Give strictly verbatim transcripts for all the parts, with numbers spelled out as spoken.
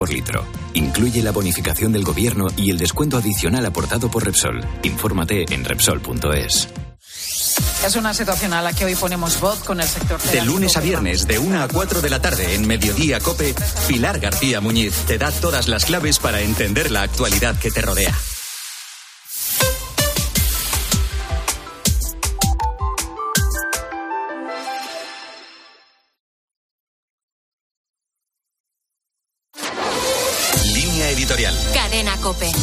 por litro. Incluye la bonificación del gobierno y el descuento adicional aportado por Repsol. Infórmate en Repsol punto es. Es una situación a la que hoy ponemos voz con el sector De lunes a viernes, de una a cuatro de la tarde, en Mediodía COPE, Pilar García Muñiz te da todas las claves para entender la actualidad que te rodea. Línea editorial. Cadena COPE.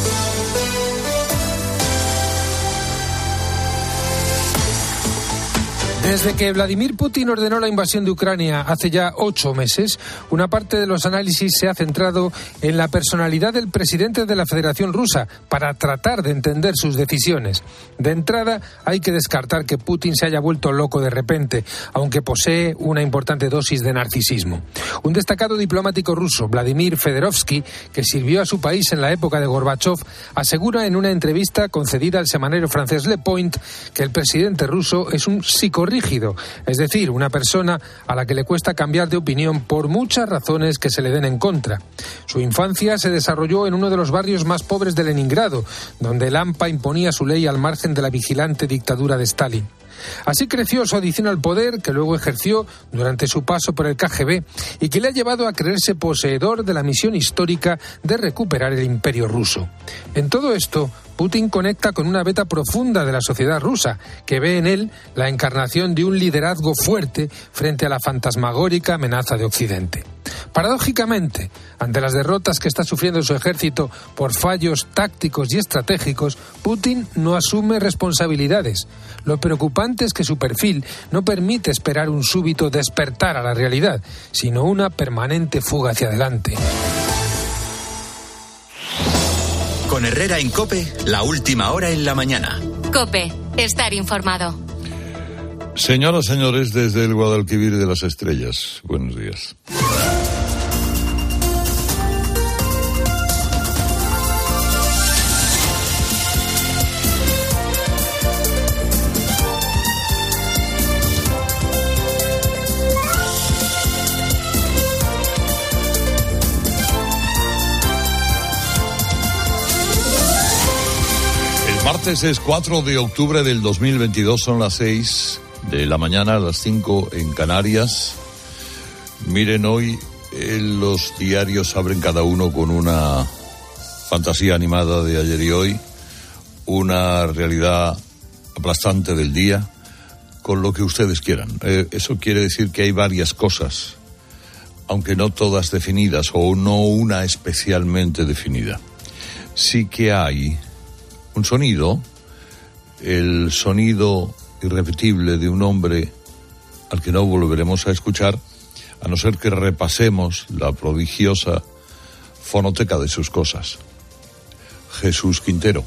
Desde que Vladimir Putin ordenó la invasión de Ucrania hace ya ocho meses, una parte de los análisis se ha centrado en la personalidad del presidente de la Federación Rusa para tratar de entender sus decisiones. De entrada, hay que descartar que Putin se haya vuelto loco de repente, aunque posee una importante dosis de narcisismo. Un destacado diplomático ruso, Vladimir Fedorovsky, que sirvió a su país en la época de Gorbachov, asegura en una entrevista concedida al semanario francés Le Point que el presidente ruso es un psicorrígido, es decir, una persona a la que le cuesta cambiar de opinión por muchas razones que se le den en contra. Su infancia se desarrolló en uno de los barrios más pobres de Leningrado, donde el AMPA imponía su ley al margen de la vigilante dictadura de Stalin. Así creció su adicción al poder, que luego ejerció durante su paso por el K G B y que le ha llevado a creerse poseedor de la misión histórica de recuperar el imperio ruso. En todo esto, Putin conecta con una veta profunda de la sociedad rusa, que ve en él la encarnación de un liderazgo fuerte frente a la fantasmagórica amenaza de Occidente. Paradójicamente, ante las derrotas que está sufriendo su ejército por fallos tácticos y estratégicos, Putin no asume responsabilidades. Lo preocupante es que su perfil no permite esperar un súbito despertar a la realidad, sino una permanente fuga hacia adelante. Con Herrera en COPE, la última hora en la mañana. COPE, estar informado. Señoras, señores, desde el Guadalquivir de las Estrellas, buenos días. Martes es cuatro de octubre del dos mil veintidós, son las seis de la mañana, las cinco en Canarias. Miren, hoy eh, los diarios abren cada uno con una fantasía animada de ayer y hoy, una realidad aplastante del día, con lo que ustedes quieran. Eh, eso quiere decir que hay varias cosas, aunque no todas definidas, o no una especialmente definida. Sí que hay un sonido, el sonido irrepetible de un hombre al que no volveremos a escuchar, a no ser que repasemos la prodigiosa fonoteca de sus cosas. Jesús Quintero,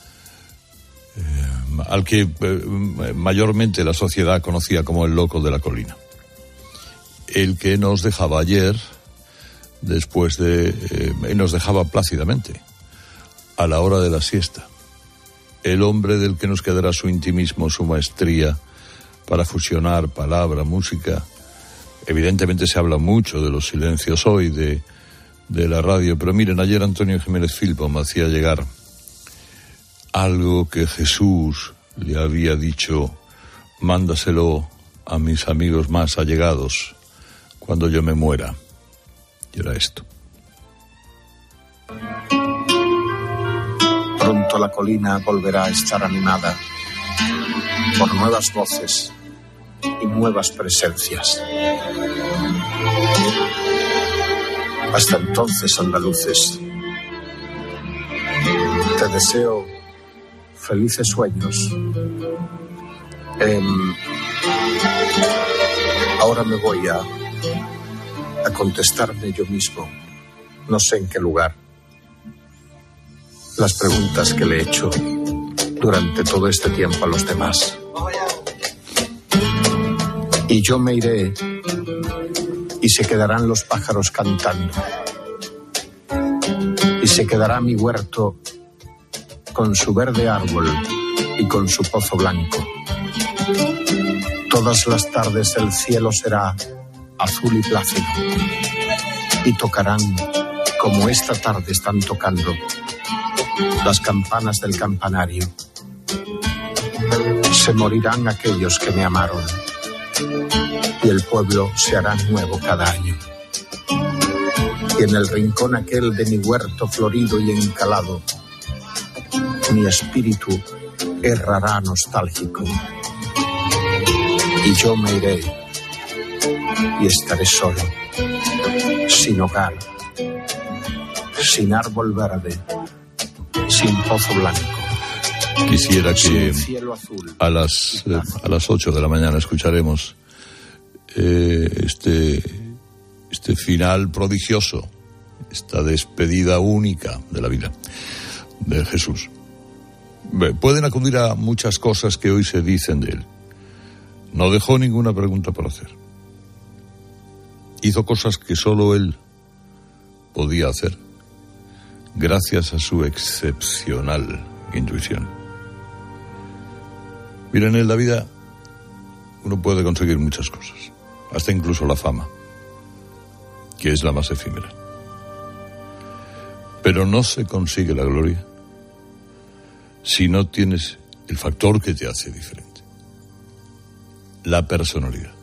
eh, al que eh, mayormente la sociedad conocía como el loco de la colina. El que nos dejaba ayer, después de... Eh, nos dejaba plácidamente, a la hora de la siesta. El hombre del que nos quedará su intimismo, su maestría para fusionar palabra, música. Evidentemente se habla mucho de los silencios hoy, de, de la radio, pero miren, ayer Antonio Jiménez Filpo me hacía llegar algo que Jesús le había dicho: mándaselo a mis amigos más allegados cuando yo me muera. Y era esto. Pronto la colina volverá a estar animada por nuevas voces y nuevas presencias. Hasta entonces, andaluces, te deseo felices sueños. Eh, ahora me voy a, a contestarme yo mismo, no sé en qué lugar, las preguntas que le he hecho durante todo este tiempo a los demás. Y yo me iré y se quedarán los pájaros cantando. Y se quedará mi huerto con su verde árbol y con su pozo blanco. Todas las tardes el cielo será azul y plácido y tocarán como esta tarde están tocando las campanas del campanario. Se morirán aquellos que me amaron y el pueblo se hará nuevo cada año. Y en el rincón aquel de mi huerto florido y encalado, mi espíritu errará nostálgico. Y yo me iré y estaré solo, sin hogar, sin árbol verde, sin pozo blanco. Quisiera que a las eh, a las ocho de la mañana escucharemos eh, este este final prodigioso, esta despedida única de la vida de Jesús. Pueden acudir a muchas cosas que hoy se dicen de él. No dejó ninguna pregunta por hacer. Hizo cosas que solo él podía hacer, gracias a su excepcional intuición. Miren, en la vida uno puede conseguir muchas cosas, hasta incluso la fama, que es la más efímera. Pero no se consigue la gloria si no tienes el factor que te hace diferente, la personalidad,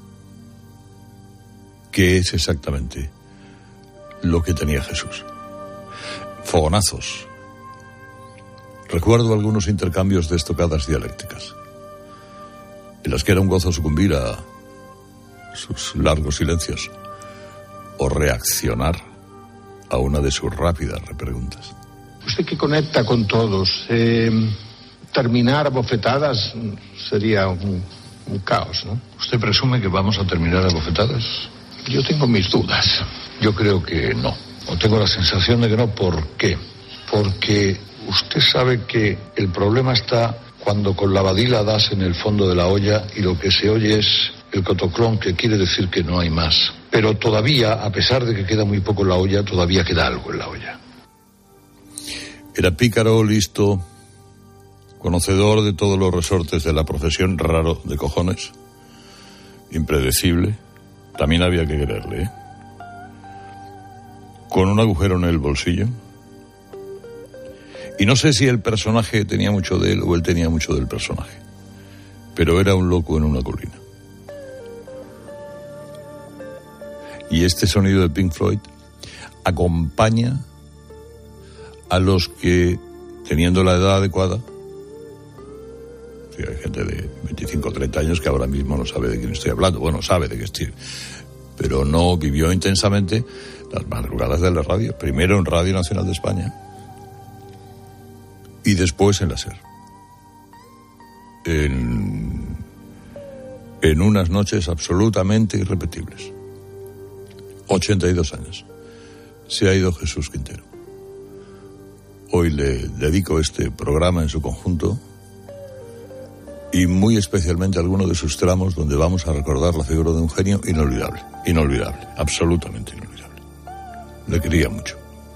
que es exactamente lo que tenía Jesús. Fogonazos. Recuerdo algunos intercambios de estocadas dialécticas, en las que era un gozo sucumbir a sus largos silencios o reaccionar a una de sus rápidas repreguntas. Usted que conecta con todos, eh, terminar a bofetadas sería un, un caos, ¿no? ¿Usted presume que vamos a terminar a bofetadas? Yo tengo mis dudas. Yo creo que no. O tengo la sensación de que no. ¿Por qué? Porque usted sabe que el problema está cuando con la badila das en el fondo de la olla y lo que se oye es el cotoclón, que quiere decir que no hay más. Pero todavía, a pesar de que queda muy poco en la olla, todavía queda algo en la olla. Era pícaro, listo, conocedor de todos los resortes de la profesión, raro de cojones, impredecible. También había que quererle, ¿eh? Con un agujero en el bolsillo. Y no sé si el personaje tenía mucho de él o él tenía mucho del personaje, pero era un loco en una colina. Y este sonido de Pink Floyd acompaña a los que, teniendo la edad adecuada, sí, hay gente de veinticinco o treinta años que ahora mismo no sabe de quién estoy hablando, bueno, sabe de qué estoy, pero no vivió intensamente las madrugadas de la radio, primero en Radio Nacional de España y después en la SER, en, en unas noches absolutamente irrepetibles. ochenta y dos años se ha ido Jesús Quintero. Hoy le dedico este programa en su conjunto y muy especialmente algunos de sus tramos donde vamos a recordar la figura de un genio inolvidable, inolvidable, absolutamente inolvidable. Le quería mucho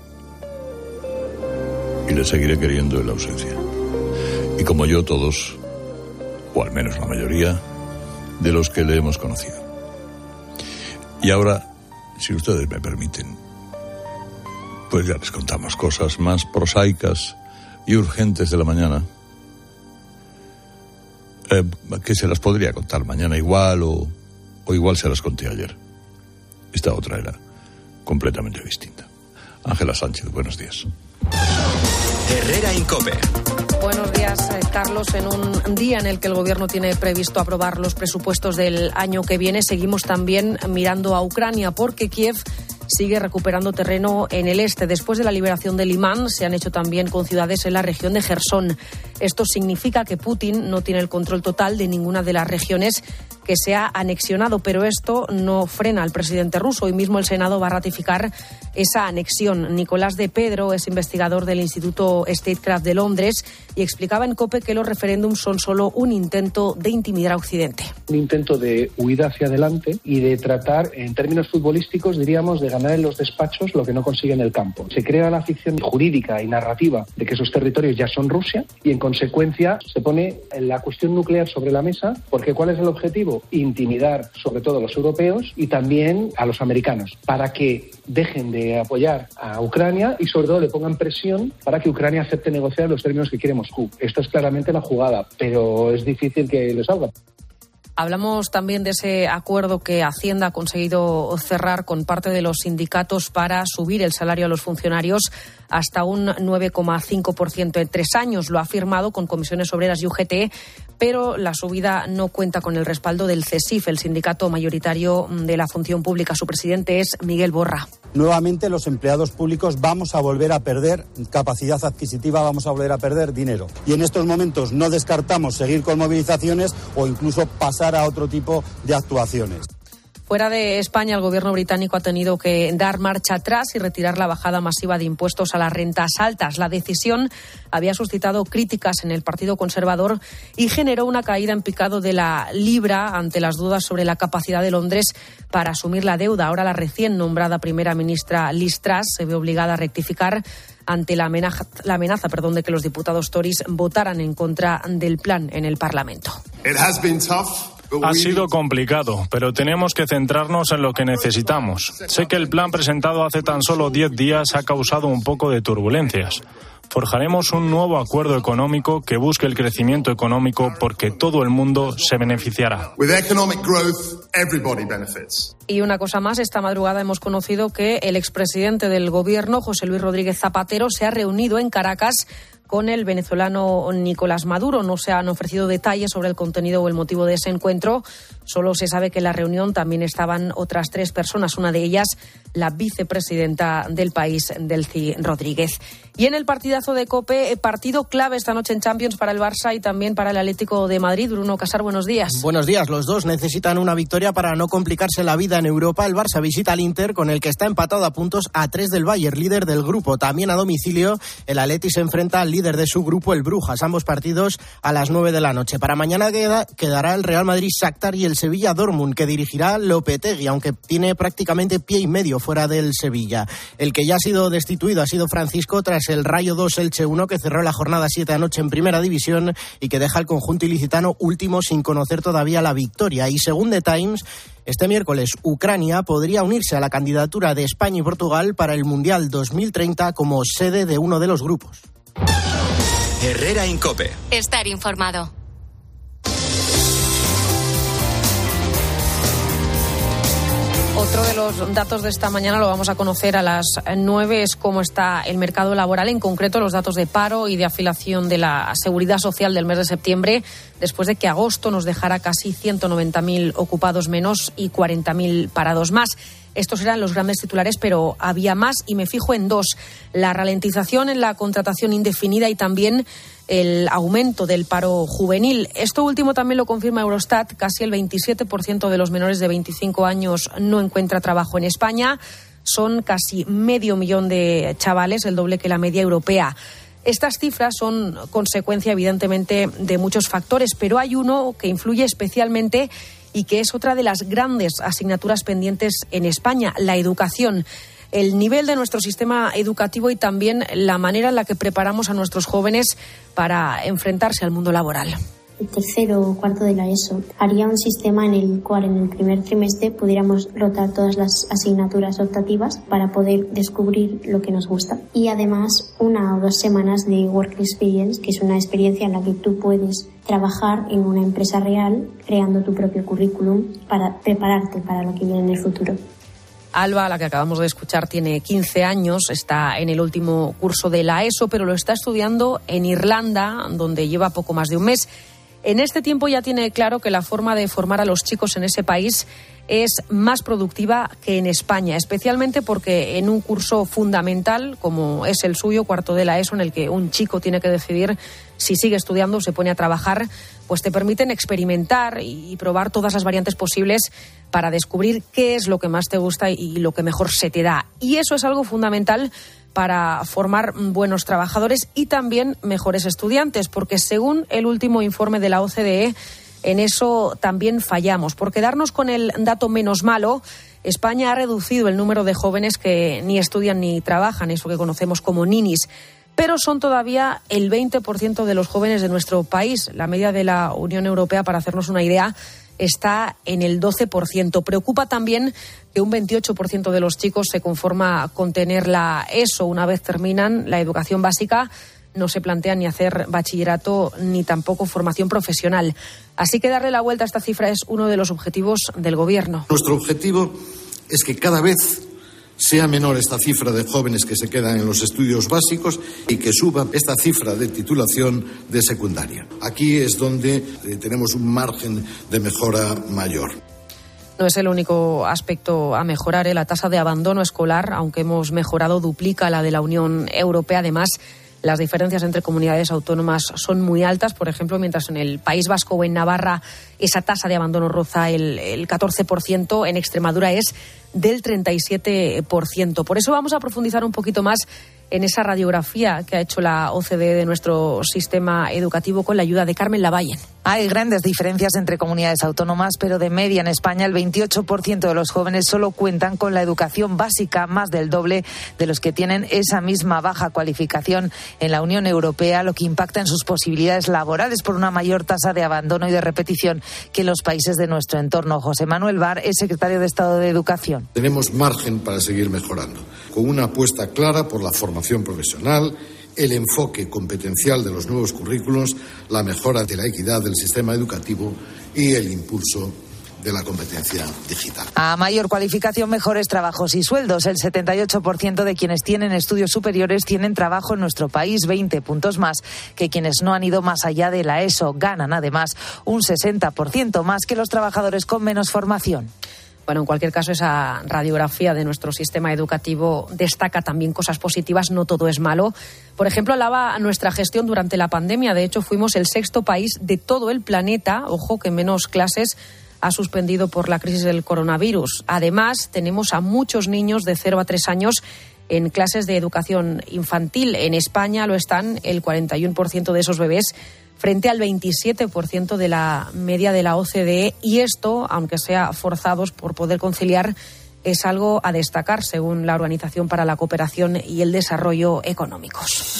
y le seguiré queriendo en la ausencia. Y como yo, todos, o al menos la mayoría, de los que le hemos conocido. Y ahora, si ustedes me permiten, pues ya les contamos cosas más prosaicas y urgentes de la mañana, eh, que se las podría contar mañana igual o, o igual se las conté ayer. Esta otra era completamente distinta. Ángela Sánchez, buenos días. Herrera Incope. Buenos días, Carlos. En un día en el que el Gobierno tiene previsto aprobar los presupuestos del año que viene, seguimos también mirando a Ucrania, porque Kiev sigue recuperando terreno en el este. Después de la liberación de Limán, se han hecho también con ciudades en la región de Jersón. Esto significa que Putin no tiene el control total de ninguna de las regiones que se ha anexionado, pero esto no frena al presidente ruso. Hoy mismo el Senado va a ratificar esa anexión. Nicolás de Pedro es investigador del Instituto Statecraft de Londres y explicaba en COPE que los referéndums son solo un intento de intimidar a Occidente. Un intento de huida hacia adelante y de tratar, en términos futbolísticos, diríamos, de ganar en los despachos lo que no consigue en el campo. Se crea la ficción jurídica y narrativa de que esos territorios ya son Rusia y, en consecuencia, se pone la cuestión nuclear sobre la mesa, porque ¿cuál es el objetivo? objetivo intimidar sobre todo a los europeos y también a los americanos para que dejen de apoyar a Ucrania y sobre todo le pongan presión para que Ucrania acepte negociar los términos que quiere Moscú. Esto es claramente la jugada, pero es difícil que le salga. Hablamos también de ese acuerdo que Hacienda ha conseguido cerrar con parte de los sindicatos para subir el salario a los funcionarios hasta un nueve coma cinco por ciento en tres años. Lo ha firmado con Comisiones Obreras y U G T, pero la subida no cuenta con el respaldo del C E S I F, el sindicato mayoritario de la función pública. Su presidente es Miguel Borra. Nuevamente los empleados públicos vamos a volver a perder capacidad adquisitiva, vamos a volver a perder dinero. Y en estos momentos no descartamos seguir con movilizaciones o incluso pasar a otro tipo de actuaciones. Fuera de España, el gobierno británico ha tenido que dar marcha atrás y retirar la bajada masiva de impuestos a las rentas altas. La decisión había suscitado críticas en el Partido Conservador y generó una caída en picado de la libra ante las dudas sobre la capacidad de Londres para asumir la deuda. Ahora la recién nombrada primera ministra Liz Truss se ve obligada a rectificar ante la amenaza, la amenaza perdón, de que los diputados Tories votaran en contra del plan en el Parlamento. It has been tough. Ha sido complicado, pero tenemos que centrarnos en lo que necesitamos. Sé que el plan presentado hace tan solo diez días ha causado un poco de turbulencias. Forjaremos un nuevo acuerdo económico que busque el crecimiento económico porque todo el mundo se beneficiará. With economic growth, everybody benefits. Y una cosa más, esta madrugada hemos conocido que el expresidente del gobierno, José Luis Rodríguez Zapatero, se ha reunido en Caracas con el venezolano Nicolás Maduro. No se han ofrecido detalles sobre el contenido o el motivo de ese encuentro. Solo se sabe que en la reunión también estaban otras tres personas, una de ellas la vicepresidenta del país, Delcy Rodríguez. Y en el partidazo de COPE, partido clave esta noche en Champions para el Barça y también para el Atlético de Madrid. Bruno Casar, buenos días. Buenos días. Los dos necesitan una victoria para no complicarse la vida en Europa. El Barça visita al Inter, con el que está empatado a puntos a tres del Bayern, líder del grupo. También a domicilio, el Atleti se enfrenta al líder de su grupo, el Brujas. Ambos partidos a las nueve de la noche. Para mañana queda, quedará el Real Madrid-Shakhtar y el Sevilla-Dortmund, que dirigirá Lopetegui, aunque tiene prácticamente pie y medio fuera del Sevilla. El que ya ha sido destituido ha sido Francisco tras el Rayo dos Elche uno, que cerró la jornada siete anoche en Primera División y que deja al conjunto ilicitano último sin conocer todavía la victoria. Y según The Times, este miércoles Ucrania podría unirse a la candidatura de España y Portugal para el Mundial dos mil treinta como sede de uno de los grupos. Herrera en COPE. Estar informado. Otro de los datos de esta mañana lo vamos a conocer a las nueve, es cómo está el mercado laboral, en concreto los datos de paro y de afiliación de la Seguridad Social del mes de septiembre, después de que agosto nos dejara casi ciento noventa mil ocupados menos y cuarenta mil parados más. Estos eran los grandes titulares, pero había más y me fijo en dos: la ralentización en la contratación indefinida y también el aumento del paro juvenil. Esto último también lo confirma Eurostat. Casi el veintisiete por ciento de los menores de veinticinco años no encuentra trabajo en España. Son casi medio millón de chavales, el doble que la media europea. Estas cifras son consecuencia, evidentemente, de muchos factores, pero hay uno que influye especialmente y que es otra de las grandes asignaturas pendientes en España: la educación. El nivel de nuestro sistema educativo y también la manera en la que preparamos a nuestros jóvenes para enfrentarse al mundo laboral. El tercero o cuarto de la ESO haría un sistema en el cual en el primer trimestre pudiéramos rotar todas las asignaturas optativas para poder descubrir lo que nos gusta. Y además una o dos semanas de Work Experience, que es una experiencia en la que tú puedes trabajar en una empresa real creando tu propio currículum para prepararte para lo que viene en el futuro. Alba, la que acabamos de escuchar, tiene quince años, está en el último curso de la ESO, pero lo está estudiando en Irlanda, donde lleva poco más de un mes. En este tiempo ya tiene claro que la forma de formar a los chicos en ese país es más productiva que en España, especialmente porque en un curso fundamental como es el suyo, cuarto de la ESO, en el que un chico tiene que decidir si sigue estudiando o se pone a trabajar, pues te permiten experimentar y probar todas las variantes posibles para descubrir qué es lo que más te gusta y lo que mejor se te da. Y eso es algo fundamental para formar buenos trabajadores y también mejores estudiantes, porque según el último informe de la O C D E, en eso también fallamos. Por quedarnos con el dato menos malo, España ha reducido el número de jóvenes que ni estudian ni trabajan, eso que conocemos como ninis, pero son todavía el veinte por ciento de los jóvenes de nuestro país. La media de la Unión Europea, para hacernos una idea, está en el doce por ciento. Preocupa también que un veintiocho por ciento de los chicos se conforma con tener la ESO. Una vez terminan la educación básica, no se plantean ni hacer bachillerato ni tampoco formación profesional. Así que darle la vuelta a esta cifra es uno de los objetivos del Gobierno. Nuestro objetivo es que cada vez sea menor esta cifra de jóvenes que se quedan en los estudios básicos y que suba esta cifra de titulación de secundaria. Aquí es donde eh, tenemos un margen de mejora mayor. No es el único aspecto a mejorar. ¿eh? La tasa de abandono escolar, aunque hemos mejorado, duplica la de la Unión Europea. Además, las diferencias entre comunidades autónomas son muy altas. Por ejemplo, mientras en el País Vasco o en Navarra esa tasa de abandono roza el, el catorce por ciento, en Extremadura es del treinta y siete por ciento. Por eso vamos a profundizar un poquito más en esa radiografía que ha hecho la O C D E de nuestro sistema educativo con la ayuda de Carmen Lavalle. Hay grandes diferencias entre comunidades autónomas, pero de media en España el veintiocho por ciento de los jóvenes solo cuentan con la educación básica, más del doble de los que tienen esa misma baja cualificación en la Unión Europea, lo que impacta en sus posibilidades laborales por una mayor tasa de abandono y de repetición que en los países de nuestro entorno. José Manuel Bar es secretario de Estado de Educación. Tenemos margen para seguir mejorando, con una apuesta clara por la formación profesional, el enfoque competencial de los nuevos currículos, la mejora de la equidad del sistema educativo y el impulso de la competencia digital. A mayor cualificación, mejores trabajos y sueldos. El setenta y ocho por ciento de quienes tienen estudios superiores tienen trabajo en nuestro país, veinte puntos más que quienes no han ido más allá de la ESO. Ganan además un sesenta por ciento más que los trabajadores con menos formación. Bueno, en cualquier caso, esa radiografía de nuestro sistema educativo destaca también cosas positivas, no todo es malo. Por ejemplo, alaba nuestra gestión durante la pandemia. De hecho, fuimos el sexto país de todo el planeta, ojo, que menos clases ha suspendido por la crisis del coronavirus. Además, tenemos a muchos niños de cero a tres años en clases de educación infantil. En España lo están el cuarenta y uno por ciento de esos bebés, frente al veintisiete por ciento de la media de la O C D E, y esto, aunque sea forzados por poder conciliar, es algo a destacar según la Organización para la Cooperación y el Desarrollo Económicos.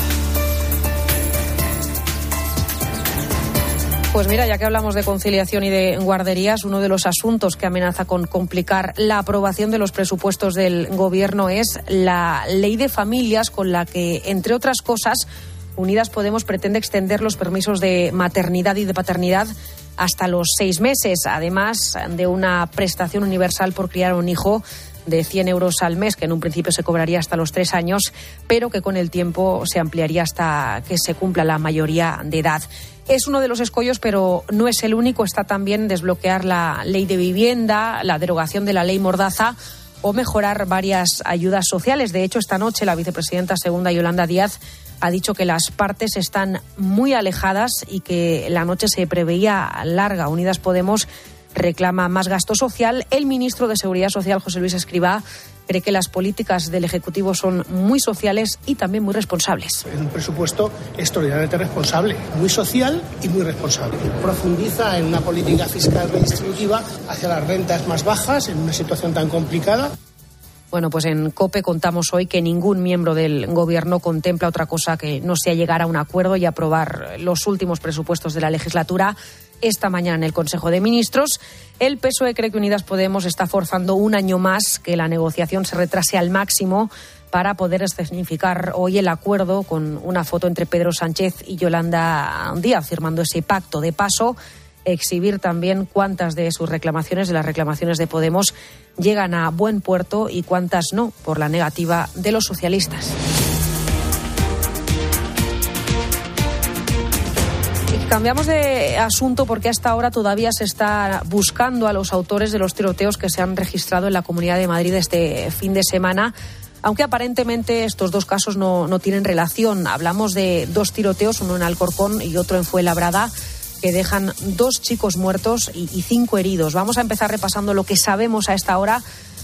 Pues mira, ya que hablamos de conciliación y de guarderías, uno de los asuntos que amenaza con complicar la aprobación de los presupuestos del Gobierno es la Ley de Familias, con la que, entre otras cosas, Unidas Podemos pretende extender los permisos de maternidad y de paternidad hasta los seis meses, además de una prestación universal por criar un hijo de cien euros al mes, que en un principio se cobraría hasta los tres años, pero que con el tiempo se ampliaría hasta que se cumpla la mayoría de edad. Es uno de los escollos, pero no es el único. Está también desbloquear la ley de vivienda, la derogación de la ley Mordaza o mejorar varias ayudas sociales. De hecho, esta noche la vicepresidenta segunda, Yolanda Díaz, ha dicho que las partes están muy alejadas y que la noche se preveía larga. Unidas Podemos reclama más gasto social. El ministro de Seguridad Social, José Luis Escrivá, cree que las políticas del Ejecutivo son muy sociales y también muy responsables. Es un presupuesto extraordinariamente responsable, muy social y muy responsable. Profundiza en una política fiscal redistributiva hacia las rentas más bajas en una situación tan complicada. Bueno, pues en COPE contamos hoy que ningún miembro del Gobierno contempla otra cosa que no sea llegar a un acuerdo y aprobar los últimos presupuestos de la legislatura. Esta mañana en el Consejo de Ministros, el P S O E cree que Unidas Podemos está forzando un año más que la negociación se retrase al máximo para poder escenificar hoy el acuerdo, con una foto entre Pedro Sánchez y Yolanda Díaz firmando ese pacto. De paso, exhibir también cuántas de sus reclamaciones, de las reclamaciones de Podemos, llegan a buen puerto y cuántas no, por la negativa de los socialistas. Y cambiamos de asunto porque hasta ahora todavía se está buscando a los autores de los tiroteos que se han registrado en la Comunidad de Madrid este fin de semana, aunque aparentemente estos dos casos no, no tienen relación. Hablamos de dos tiroteos, uno en Alcorcón y otro en Fuenlabrada, que dejan dos chicos muertos y, y cinco heridos. Vamos a empezar repasando lo que sabemos a esta hora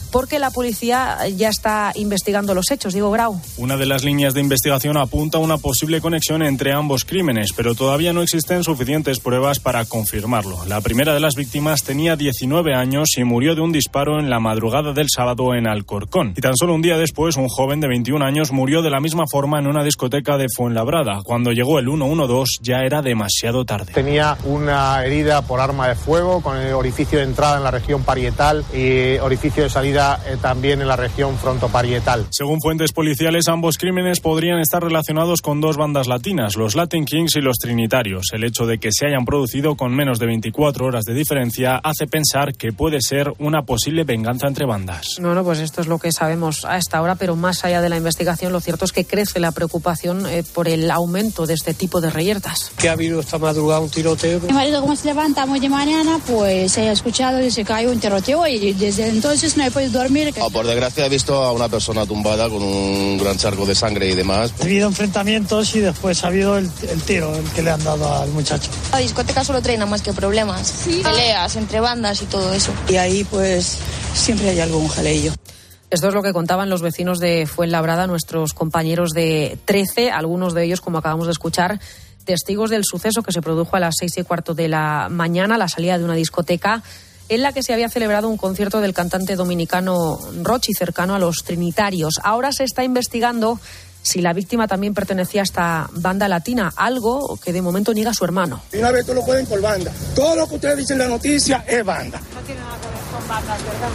porque la policía ya está investigando los hechos. Diego Grau. Una de las líneas de investigación apunta a una posible conexión entre ambos crímenes, pero todavía no existen suficientes pruebas para confirmarlo. La primera de las víctimas tenía diecinueve años y murió de un disparo en la madrugada del sábado en Alcorcón. Y tan solo un día después, un joven de veintiún años murió de la misma forma en una discoteca de Fuenlabrada. Cuando llegó el ciento doce ya era demasiado tarde. Tenía una herida por arma de fuego con el orificio de entrada en la región parietal y orificio de salida eh, también en la región frontoparietal. Según fuentes policiales, ambos crímenes podrían estar relacionados con dos bandas latinas, los Latin Kings y los Trinitarios. El hecho de que se hayan producido con menos de veinticuatro horas de diferencia hace pensar que puede ser una posible venganza entre bandas. Bueno, pues esto es lo que sabemos a esta hora, pero más allá de la investigación, lo cierto es que crece la preocupación eh, por el aumento de este tipo de reyertas. Que ha habido esta madrugada un tiroteo. Mi marido, como se levanta muy de mañana, pues he escuchado desde que hay un tiroteo y desde entonces no he podido dormir. Oh, por desgracia he visto a una persona tumbada con un gran charco de sangre y demás. Ha habido enfrentamientos y después ha habido el, el tiro el que le han dado al muchacho. La discoteca solo trae nada más que problemas, sí. Peleas entre bandas y todo eso. Y ahí pues siempre hay algún jaleillo. Esto es lo que contaban los vecinos de Fuenlabrada, nuestros compañeros de trece, algunos de ellos, como acabamos de escuchar, testigos del suceso que se produjo a las seis y cuarto de la mañana, a la salida de una discoteca en la que se había celebrado un concierto del cantante dominicano Rochi, cercano a los Trinitarios. Ahora se está investigando si la víctima también pertenecía a esta banda latina, algo que de momento niega su hermano. Y una vez tú lo pueden por banda. Todo lo que ustedes dicen en la noticia es banda. No tiene nada que ver con bandas, ¿verdad?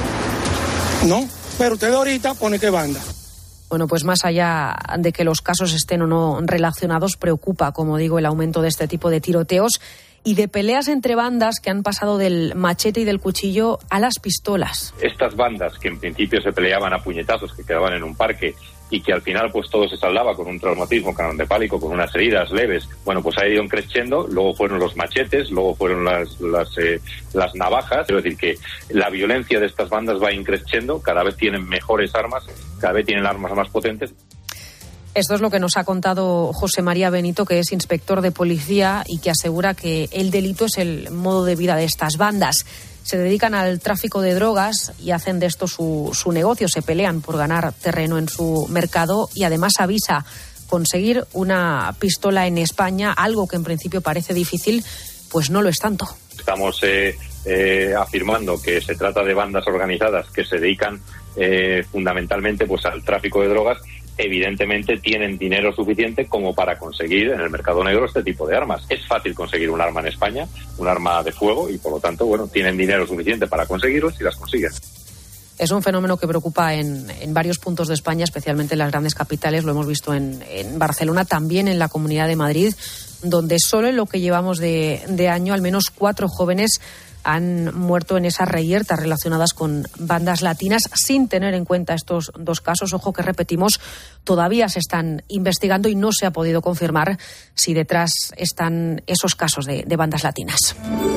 No, pero usted ahorita pone que banda. Bueno, pues más allá de que los casos estén o no relacionados, preocupa, como digo, el aumento de este tipo de tiroteos y de peleas entre bandas que han pasado del machete y del cuchillo a las pistolas. Estas bandas que en principio se peleaban a puñetazos, que quedaban en un parque y que al final pues todo se saldaba con un traumatismo craneoencefálico, con unas heridas leves, bueno, pues ha ido creciendo, luego fueron los machetes, luego fueron las las, eh, las navajas. Quiero decir que la violencia de estas bandas va increciendo, cada vez tienen mejores armas, cada vez tienen armas más potentes. Esto es lo que nos ha contado José María Benito, que es inspector de policía y que asegura que el delito es el modo de vida de estas bandas. Se dedican al tráfico de drogas y hacen de esto su, su negocio. Se pelean por ganar terreno en su mercado y además avisa conseguir una pistola en España, algo que en principio parece difícil, pues no lo es tanto. Estamos eh, eh, afirmando que se trata de bandas organizadas que se dedican eh, fundamentalmente pues al tráfico de drogas. Evidentemente tienen dinero suficiente como para conseguir en el mercado negro este tipo de armas. Es fácil conseguir un arma en España, un arma de fuego, y por lo tanto, bueno, tienen dinero suficiente para conseguirlos y las consiguen. Es un fenómeno que preocupa en, en varios puntos de España, especialmente en las grandes capitales. Lo hemos visto en, en Barcelona, también en la Comunidad de Madrid, donde solo en lo que llevamos de, de año, al menos cuatro jóvenes han muerto en esas reyertas relacionadas con bandas latinas, sin tener en cuenta estos dos casos. Ojo que, repetimos, todavía se están investigando y no se ha podido confirmar si detrás están esos casos de, de bandas latinas.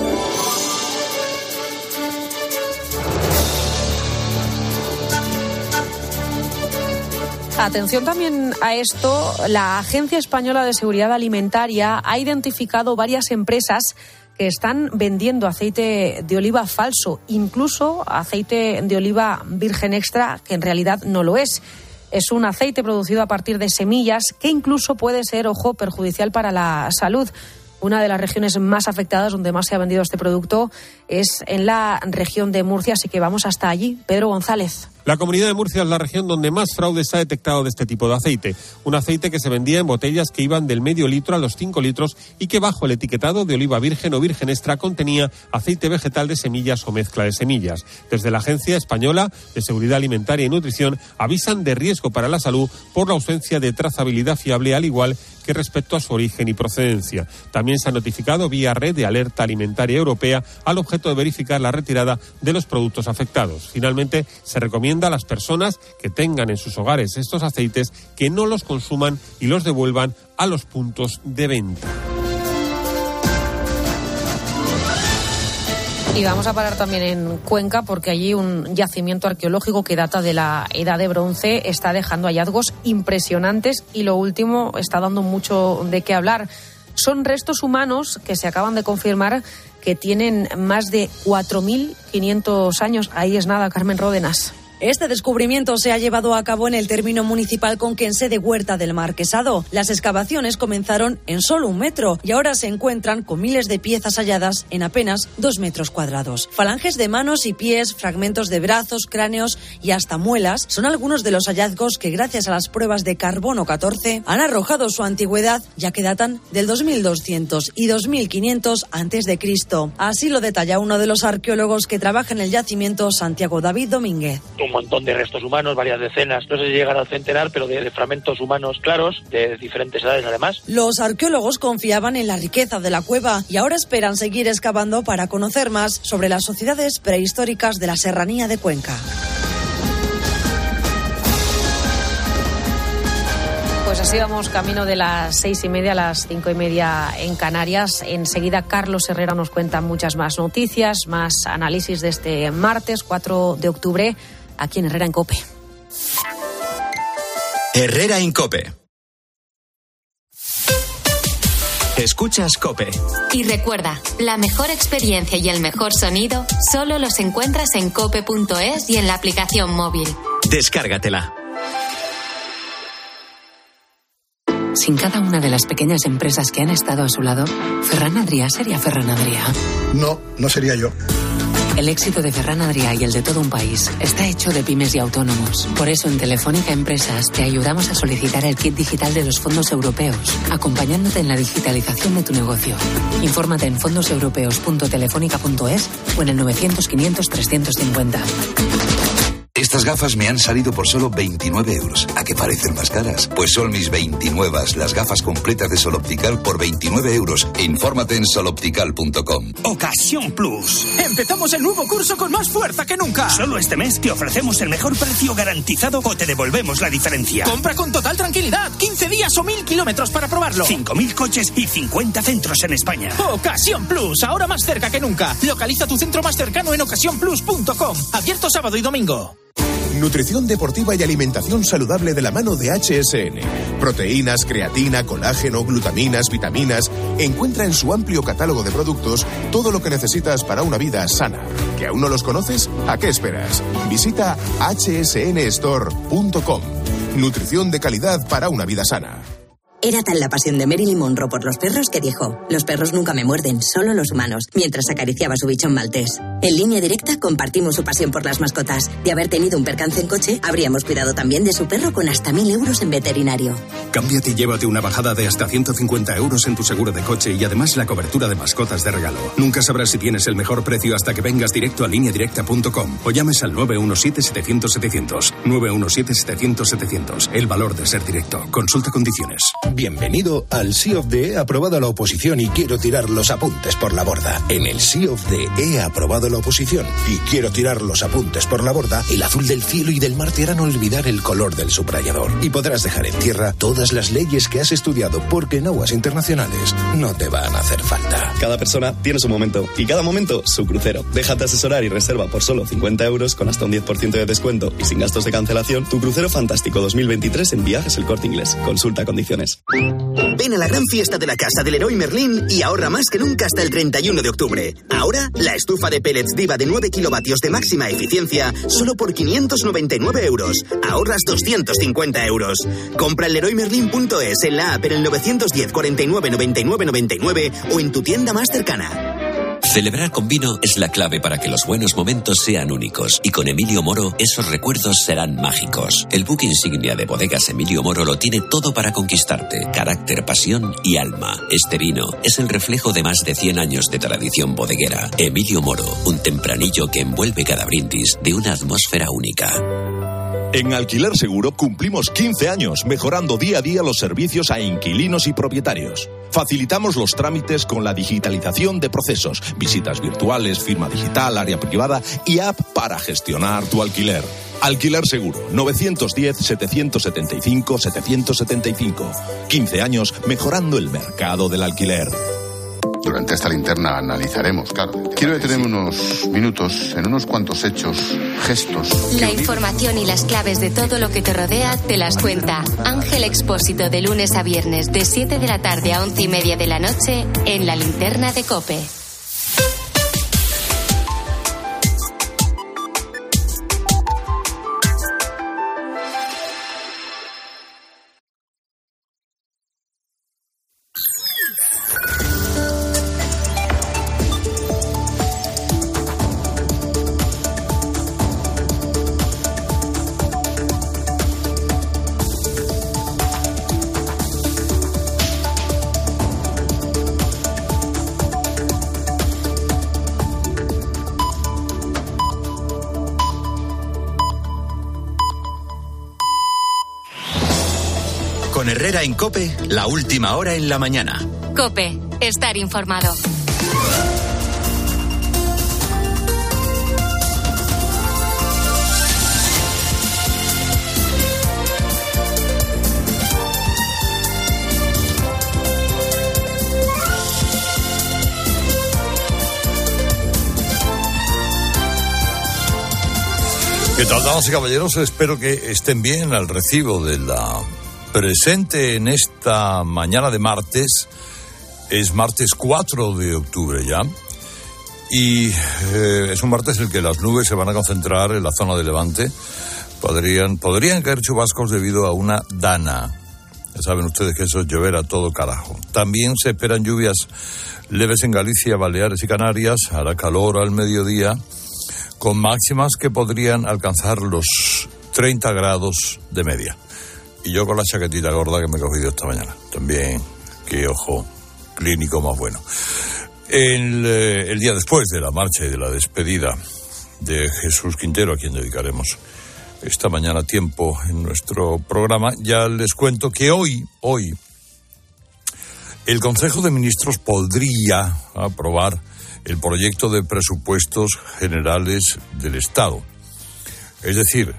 Atención también a esto. La Agencia Española de Seguridad Alimentaria ha identificado varias empresas que están vendiendo aceite de oliva falso, incluso aceite de oliva virgen extra, que en realidad no lo es. Es un aceite producido a partir de semillas que incluso puede ser, ojo, perjudicial para la salud. Una de las regiones más afectadas donde más se ha vendido este producto es en la región de Murcia, así que vamos hasta allí. Pedro González. La Comunidad de Murcia es la región donde más fraude se ha detectado de este tipo de aceite. Un aceite que se vendía en botellas que iban del medio litro a los cinco litros y que bajo el etiquetado de oliva virgen o virgen extra contenía aceite vegetal de semillas o mezcla de semillas. Desde la Agencia Española de Seguridad Alimentaria y Nutrición avisan de riesgo para la salud por la ausencia de trazabilidad fiable, al igual que respecto a su origen y procedencia. También se ha notificado vía red de alerta alimentaria europea al objeto de verificar la retirada de los productos afectados. Finalmente, se recomienda a las personas que tengan en sus hogares estos aceites que no los consuman y los devuelvan a los puntos de venta. Y vamos a parar también en Cuenca, porque allí un yacimiento arqueológico que data de la Edad de Bronce está dejando hallazgos impresionantes y, lo último, está dando mucho de qué hablar. Son restos humanos que se acaban de confirmar que tienen más de cuatro mil quinientos años. Ahí es nada, Carmen Ródenas. Este descubrimiento se ha llevado a cabo en el término municipal conquense de Huerta del Marquesado. Las excavaciones comenzaron en solo un metro y ahora se encuentran con miles de piezas halladas en apenas dos metros cuadrados. Falanges de manos y pies, fragmentos de brazos, cráneos y hasta muelas son algunos de los hallazgos que, gracias a las pruebas de carbono catorce, han arrojado su antigüedad, ya que datan del dos mil doscientos y dos mil quinientos antes de Cristo. Así lo detalla uno de los arqueólogos que trabaja en el yacimiento, Santiago David Domínguez. Un montón de restos humanos, varias decenas, no sé si llegan al centenar, pero de, de fragmentos humanos claros, de diferentes edades además. Los arqueólogos confiaban en la riqueza de la cueva y ahora esperan seguir excavando para conocer más sobre las sociedades prehistóricas de la serranía de Cuenca. Pues así vamos camino de las seis y media a las cinco y media en Canarias. Enseguida Carlos Herrera nos cuenta muchas más noticias, más análisis de este martes cuatro de octubre aquí en Herrera en COPE. Herrera en COPE. Escuchas COPE. Y recuerda, la mejor experiencia y el mejor sonido solo los encuentras en cope punto es y en la aplicación móvil. Descárgatela. Sin cada una de las pequeñas empresas que han estado a su lado, Ferran Adrià sería Ferran Adrià. No, no sería yo. El éxito de Ferran Adrià y el de todo un país está hecho de pymes y autónomos. Por eso en Telefónica Empresas te ayudamos a solicitar el kit digital de los fondos europeos, acompañándote en la digitalización de tu negocio. Infórmate en fondos europeos punto telefónica punto es o en el novecientos quinientos trescientos cincuenta. Estas gafas me han salido por solo veintinueve euros. ¿A qué parecen más caras? Pues son mis veintinuevas, las gafas completas de Sol Optical por veintinueve euros. Infórmate en sol optical punto com. Ocasión Plus. Empezamos el nuevo curso con más fuerza que nunca. Solo este mes te ofrecemos el mejor precio garantizado o te devolvemos la diferencia. Compra con total tranquilidad. quince días o mil kilómetros para probarlo. cinco mil coches y cincuenta centros en España. Ocasión Plus. Ahora más cerca que nunca. Localiza tu centro más cercano en ocasión plus punto com. Abierto sábado y domingo. Nutrición deportiva y alimentación saludable de la mano de H S N. Proteínas, creatina, colágeno, glutaminas, vitaminas. Encuentra en su amplio catálogo de productos todo lo que necesitas para una vida sana. ¿Que aún no los conoces? ¿A qué esperas? Visita hache ese ene store punto com. Nutrición de calidad para una vida sana. Era tal la pasión de Marilyn Monroe por los perros que dijo: los perros nunca me muerden, solo los humanos, mientras acariciaba su bichón maltés. En Línea Directa compartimos su pasión por las mascotas. De haber tenido un percance en coche, habríamos cuidado también de su perro con hasta mil euros en veterinario. Cámbiate y llévate una bajada de hasta ciento cincuenta euros en tu seguro de coche y además la cobertura de mascotas de regalo. Nunca sabrás si tienes el mejor precio hasta que vengas directo a línea directa punto com o llames al nueve uno siete setecientos setecientos. nueve uno siete setecientos setecientos. El valor de ser directo. Consulta condiciones. Bienvenido al Sea of the he aprobado la oposición y quiero tirar los apuntes por la borda. En el Sea of the he aprobado la oposición y quiero tirar los apuntes por la borda. El azul del cielo y del mar te harán olvidar el color del subrayador y podrás dejar en tierra todas las leyes que has estudiado, porque en aguas internacionales no te van a hacer falta. Cada persona tiene su momento y cada momento su crucero. Déjate asesorar y reserva por solo cincuenta euros con hasta un diez por ciento de descuento y sin gastos de cancelación tu crucero fantástico dos mil veintitrés en Viajes El Corte Inglés. Consulta condiciones. Ven a la gran fiesta de la casa del Leroy Merlin y ahorra más que nunca hasta el treinta y uno de octubre. Ahora, la estufa de pellets Diva de nueve kilovatios de máxima eficiencia solo por quinientos noventa y nueve euros. Ahorras doscientos cincuenta euros. Compra en leroy merlin punto es, en la app en el novecientos diez cuarenta y nueve noventa y nueve noventa y nueve o en tu tienda más cercana. Celebrar con vino es la clave para que los buenos momentos sean únicos, y con Emilio Moro esos recuerdos serán mágicos. El buque insignia de Bodegas Emilio Moro lo tiene todo para conquistarte: carácter, pasión y alma. Este vino es el reflejo de más de cien años de tradición bodeguera. Emilio Moro, un tempranillo que envuelve cada brindis de una atmósfera única. En Alquiler Seguro cumplimos quince años, mejorando día a día los servicios a inquilinos y propietarios. Facilitamos los trámites con la digitalización de procesos, visitas virtuales, firma digital, área privada y app para gestionar tu alquiler. Alquiler Seguro, novecientos diez setecientos setenta y cinco setecientos setenta y cinco. quince años mejorando el mercado del alquiler. durante esta linterna analizaremos, claro. Quiero detenerme unos minutos en unos cuantos hechos, gestos. La información y las claves de todo lo que te rodea te las cuenta Ángel Expósito de lunes a viernes de siete de la tarde a once y media de la noche en la linterna de COPE. Con Herrera en COPE, la última hora en la mañana. COPE, estar informado. ¿Qué tal, damas y caballeros? Espero que estén bien al recibo de la presente en esta mañana de martes. Es martes cuatro de octubre ya. Y eh, es un martes en el que las nubes se van a concentrar en la zona de Levante. Podrían, podrían caer chubascos debido a una dana. Ya saben ustedes que eso es llover a todo carajo. También se esperan lluvias leves en Galicia, Baleares y Canarias. Hará calor al mediodía, con máximas que podrían alcanzar los treinta grados de media. Y yo con la chaquetita gorda que me he cogido esta mañana. También, qué ojo clínico más bueno. El, eh, el día después de la marcha y de la despedida de Jesús Quintero, a quien dedicaremos esta mañana tiempo en nuestro programa, ya les cuento que hoy, hoy, el Consejo de Ministros podría aprobar el proyecto de presupuestos generales del Estado. Es decir,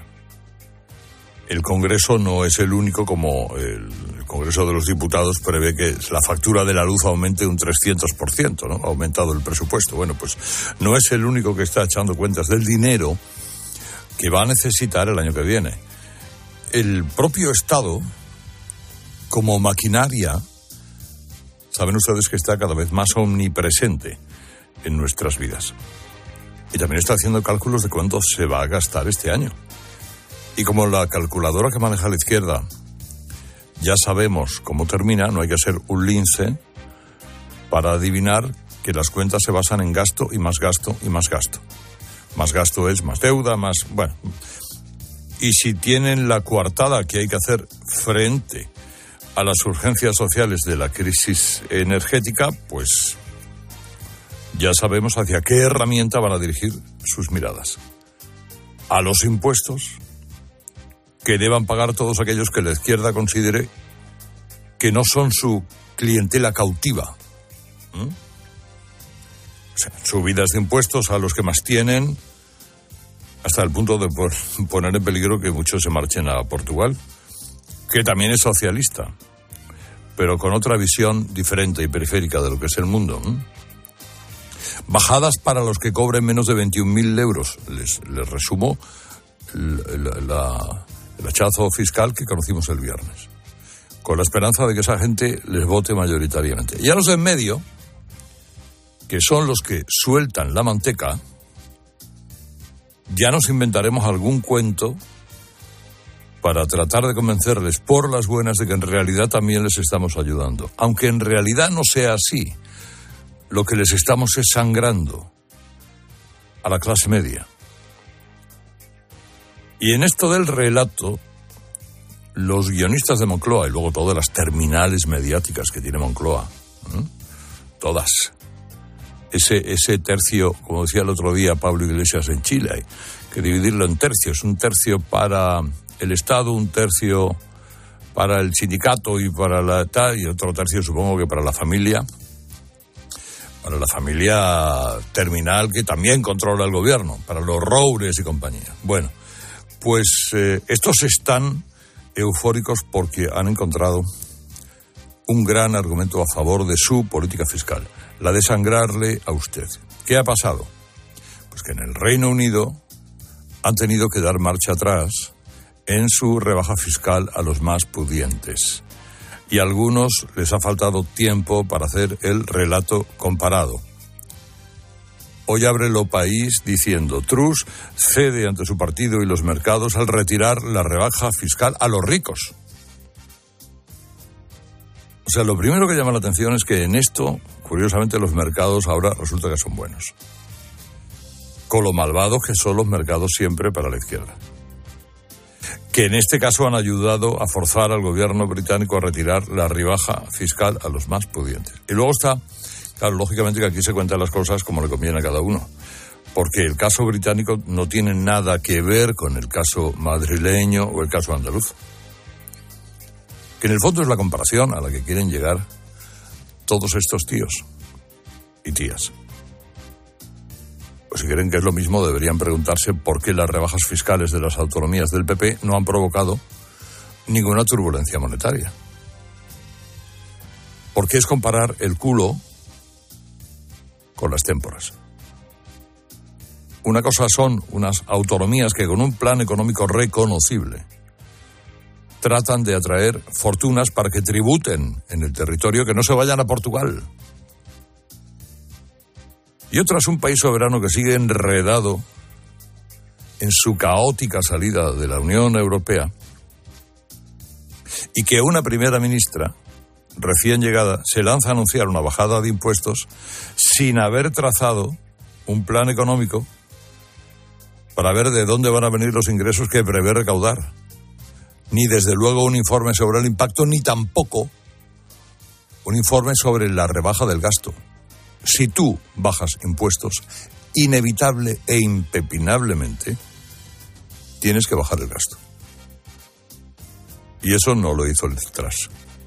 el Congreso no es el único, como el Congreso de los Diputados prevé que la factura de la luz aumente un trescientos por ciento, ¿no? Ha aumentado el presupuesto. Bueno, pues no es el único que está echando cuentas del dinero que va a necesitar el año que viene. El propio Estado, como maquinaria, saben ustedes que está cada vez más omnipresente en nuestras vidas. Y también está haciendo cálculos de cuánto se va a gastar este año. Y como la calculadora que maneja la izquierda ya sabemos cómo termina, no hay que ser un lince para adivinar que las cuentas se basan en gasto y más gasto y más gasto. Más gasto es más deuda, más... bueno. Y si tienen la coartada que hay que hacer frente a las urgencias sociales de la crisis energética, pues ya sabemos hacia qué herramienta van a dirigir sus miradas. A los impuestos que deban pagar todos aquellos que la izquierda considere que no son su clientela cautiva. ¿Mm? O sea, subidas de impuestos a los que más tienen, hasta el punto de poner en peligro que muchos se marchen a Portugal, que también es socialista, pero con otra visión diferente y periférica de lo que es el mundo. ¿Mm? Bajadas para los que cobren menos de veintiún mil euros. Les, les resumo la, la, el hachazo fiscal que conocimos el viernes, con la esperanza de que esa gente les vote mayoritariamente. Y a los de en medio, que son los que sueltan la manteca, ya nos inventaremos algún cuento para tratar de convencerles por las buenas de que en realidad también les estamos ayudando. Aunque en realidad no sea así, lo que les estamos es sangrando a la clase media. Y en esto del relato, los guionistas de Moncloa y luego todas las terminales mediáticas que tiene Moncloa, ¿eh? todas, ese, ese tercio, como decía el otro día Pablo Iglesias en Chile, hay que dividirlo en tercios, un tercio para el Estado, un tercio para el sindicato y para la tal, y otro tercio supongo que para la familia, para la familia terminal que también controla el gobierno, para los Roures y compañía. Bueno, pues eh, estos están eufóricos porque han encontrado un gran argumento a favor de su política fiscal, la de sangrarle a usted. ¿Qué ha pasado? Pues que en el Reino Unido han tenido que dar marcha atrás en su rebaja fiscal a los más pudientes. Y a algunos les ha faltado tiempo para hacer el relato comparado. Hoy abre El País diciendo: Truss cede ante su partido y los mercados al retirar la rebaja fiscal a los ricos. O sea, lo primero que llama la atención es que en esto, curiosamente, los mercados ahora resulta que son buenos. Con lo malvados que son los mercados siempre para la izquierda. Que en este caso han ayudado a forzar al gobierno británico a retirar la rebaja fiscal a los más pudientes. Y luego está, claro, lógicamente que aquí se cuentan las cosas como le conviene a cada uno. Porque el caso británico no tiene nada que ver con el caso madrileño o el caso andaluz. Que en el fondo es la comparación a la que quieren llegar todos estos tíos y tías. Pues si creen que es lo mismo, deberían preguntarse por qué las rebajas fiscales de las autonomías del P P no han provocado ninguna turbulencia monetaria. Porque es comparar el culo con las témporas. Una cosa son unas autonomías que con un plan económico reconocible tratan de atraer fortunas para que tributen en el territorio, que no se vayan a Portugal. Y otra es un país soberano que sigue enredado en su caótica salida de la Unión Europea y que una primera ministra recién llegada se lanza a anunciar una bajada de impuestos sin haber trazado un plan económico para ver de dónde van a venir los ingresos que prevé recaudar. Ni desde luego un informe sobre el impacto, ni tampoco un informe sobre la rebaja del gasto. Si tú bajas impuestos, inevitable e impepinablemente, tienes que bajar el gasto. Y eso no lo hizo el Truss.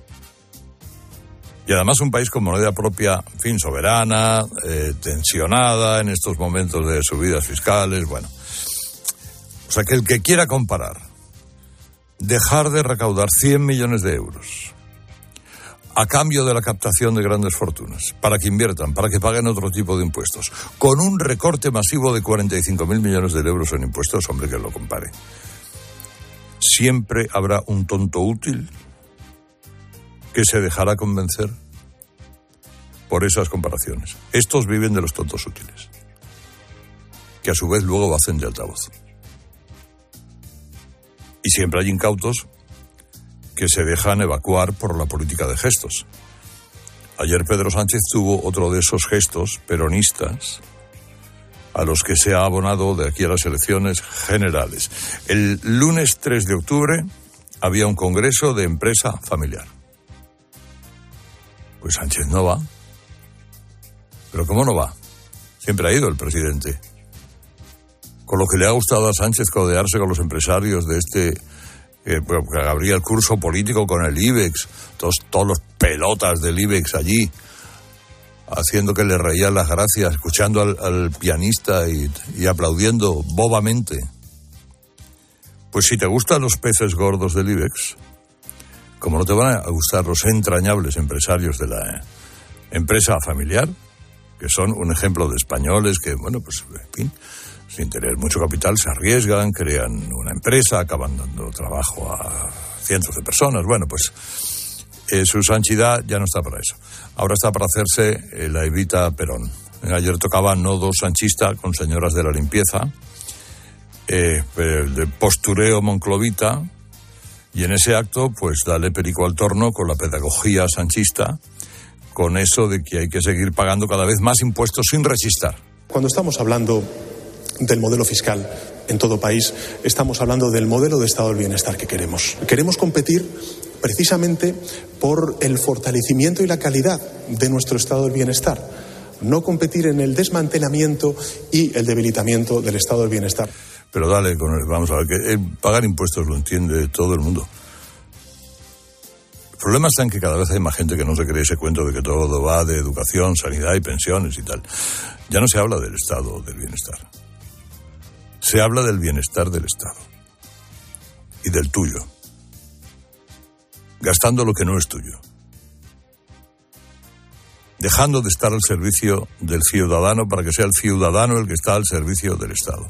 Y además un país con moneda propia, en fin, soberana, eh, tensionada en estos momentos de subidas fiscales, bueno. O sea, que el que quiera comparar, dejar de recaudar cien millones de euros a cambio de la captación de grandes fortunas, para que inviertan, para que paguen otro tipo de impuestos, con un recorte masivo de cuarenta y cinco mil millones de euros en impuestos, hombre, que lo compare. Siempre habrá un tonto útil que se dejará convencer por esas comparaciones. Estos viven de los tontos útiles, que a su vez luego hacen de altavoz. Y siempre hay incautos que se dejan evacuar por la política de gestos. Ayer Pedro Sánchez tuvo otro de esos gestos peronistas a los que se ha abonado de aquí a las elecciones generales. El lunes tres de octubre había un congreso de empresa familiar. Pues Sánchez no va. ¿Pero cómo no va? Siempre ha ido el presidente. Con lo que le ha gustado a Sánchez codearse con los empresarios de este... que abría el curso político con el IBEX, todos, todos los pelotas del IBEX allí, haciendo que le reían las gracias, escuchando al, al pianista y, y aplaudiendo bobamente. Pues si te gustan los peces gordos del IBEX, como no te van a gustar los entrañables empresarios de la empresa familiar, que son un ejemplo de españoles que, bueno, pues, en fin, sin tener mucho capital, se arriesgan, crean una empresa, acaban dando trabajo a cientos de personas. Bueno, pues eh, su sanchidad ya no está para eso. Ahora está para hacerse eh, la Evita Perón. Ayer tocaba Nodo Sanchista con señoras de la limpieza, eh, de postureo monclovita, y en ese acto, pues dale perico al torno con la pedagogía sanchista, con eso de que hay que seguir pagando cada vez más impuestos sin rechistar. Cuando estamos hablando del modelo fiscal en todo país, estamos hablando del modelo de estado del bienestar que queremos. Queremos competir precisamente por el fortalecimiento y la calidad de nuestro estado del bienestar, no competir en el desmantelamiento y el debilitamiento del estado del bienestar. Pero dale, vamos a ver, que eh, pagar impuestos lo entiende todo el mundo. El problema está en que cada vez hay más gente que no se cree ese cuento de que todo va de educación, sanidad y pensiones y tal. Ya no se habla del estado del bienestar. Se habla del bienestar del Estado y del tuyo, gastando lo que no es tuyo. dejando de estar al servicio del ciudadano para que sea el ciudadano el que está al servicio del Estado.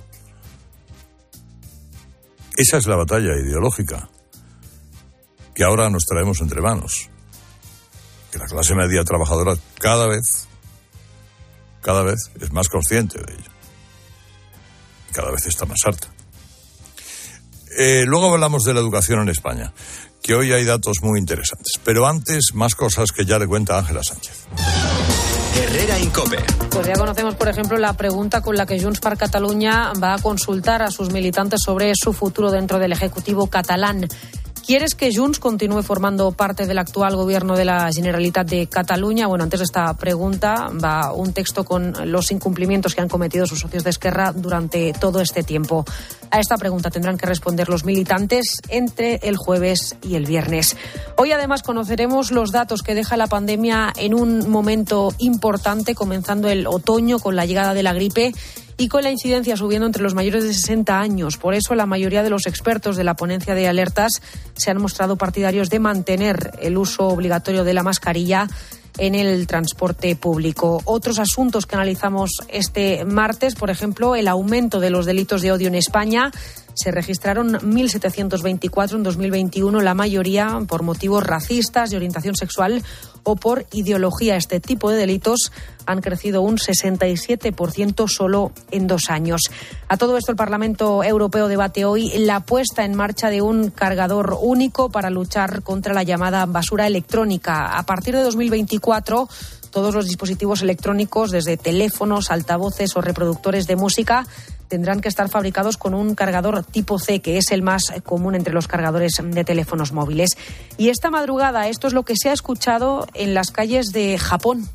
Esa es la batalla ideológica que ahora nos traemos entre manos. Que la clase media trabajadora cada vez, cada vez es más consciente de ello. Y cada vez está más harta. Eh, luego hablamos de la educación en España, que hoy hay datos muy interesantes. Pero antes, más cosas que ya le cuenta Ángela Sánchez. Herrera Incope. Pues ya conocemos, por ejemplo, la pregunta con la que Junts per Catalunya va a consultar a sus militantes sobre su futuro dentro del Ejecutivo catalán. ¿Quieres que Junts continúe formando parte del actual gobierno de la Generalitat de Cataluña? Bueno, antes de esta pregunta va un texto con los incumplimientos que han cometido sus socios de Esquerra durante todo este tiempo. A esta pregunta tendrán que responder los militantes entre el jueves y el viernes. Hoy además conoceremos los datos que deja la pandemia en un momento importante, comenzando el otoño con la llegada de la gripe y con la incidencia subiendo entre los mayores de sesenta años. Por eso la mayoría de los expertos de la ponencia de alertas se han mostrado partidarios de mantener el uso obligatorio de la mascarilla en el transporte público. Otros asuntos que analizamos este martes, por ejemplo, el aumento de los delitos de odio en España. Se registraron mil setecientos veinticuatro en dos mil veintiuno, la mayoría por motivos racistas, de orientación sexual o por ideología. Este tipo de delitos han crecido un sesenta y siete por ciento solo en dos años. A todo esto, el Parlamento Europeo debate hoy la puesta en marcha de un cargador único para luchar contra la llamada basura electrónica. A partir de dos mil veinticuatro, todos los dispositivos electrónicos, desde teléfonos, altavoces o reproductores de música, tendrán que estar fabricados con un cargador tipo C, que es el más común entre los cargadores de teléfonos móviles. Y esta madrugada, esto es lo que se ha escuchado en las calles de Japón.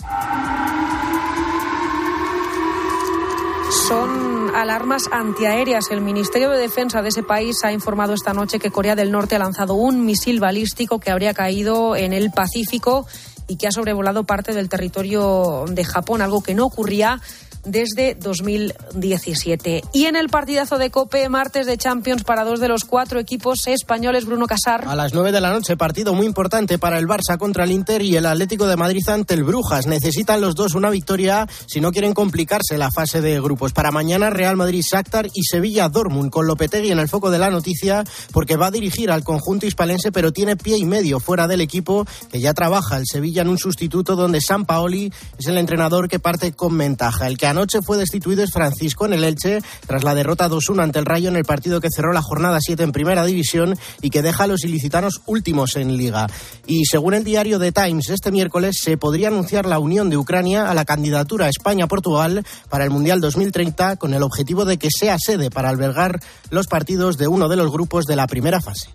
Son alarmas antiaéreas. El Ministerio de Defensa de ese país ha informado esta noche que Corea del Norte ha lanzado un misil balístico que habría caído en el Pacífico y que ha sobrevolado parte del territorio de Japón, algo que no ocurría desde dos mil diecisiete. Y en el partidazo de COPE, martes de Champions para dos de los cuatro equipos españoles, Bruno Casar. A las nueve de la noche, partido muy importante para el Barça contra el Inter y el Atlético de Madrid ante el Brujas. Necesitan los dos una victoria si no quieren complicarse la fase de grupos. Para mañana, Real Madrid-Shakhtar y Sevilla-Dortmund, con Lopetegui en el foco de la noticia, porque va a dirigir al conjunto hispalense, pero tiene pie y medio fuera del equipo, que ya trabaja el Sevilla en un sustituto donde Sampaoli es el entrenador que parte con ventaja. El que anoche fue destituido es Francisco en el Elche tras la derrota dos uno ante el Rayo en el partido que cerró la jornada siete en Primera División y que deja a los ilicitanos últimos en Liga. Y según el diario The Times, este miércoles se podría anunciar la unión de Ucrania a la candidatura España-Portugal para el Mundial dos mil treinta, con el objetivo de que sea sede para albergar los partidos de uno de los grupos de la primera fase.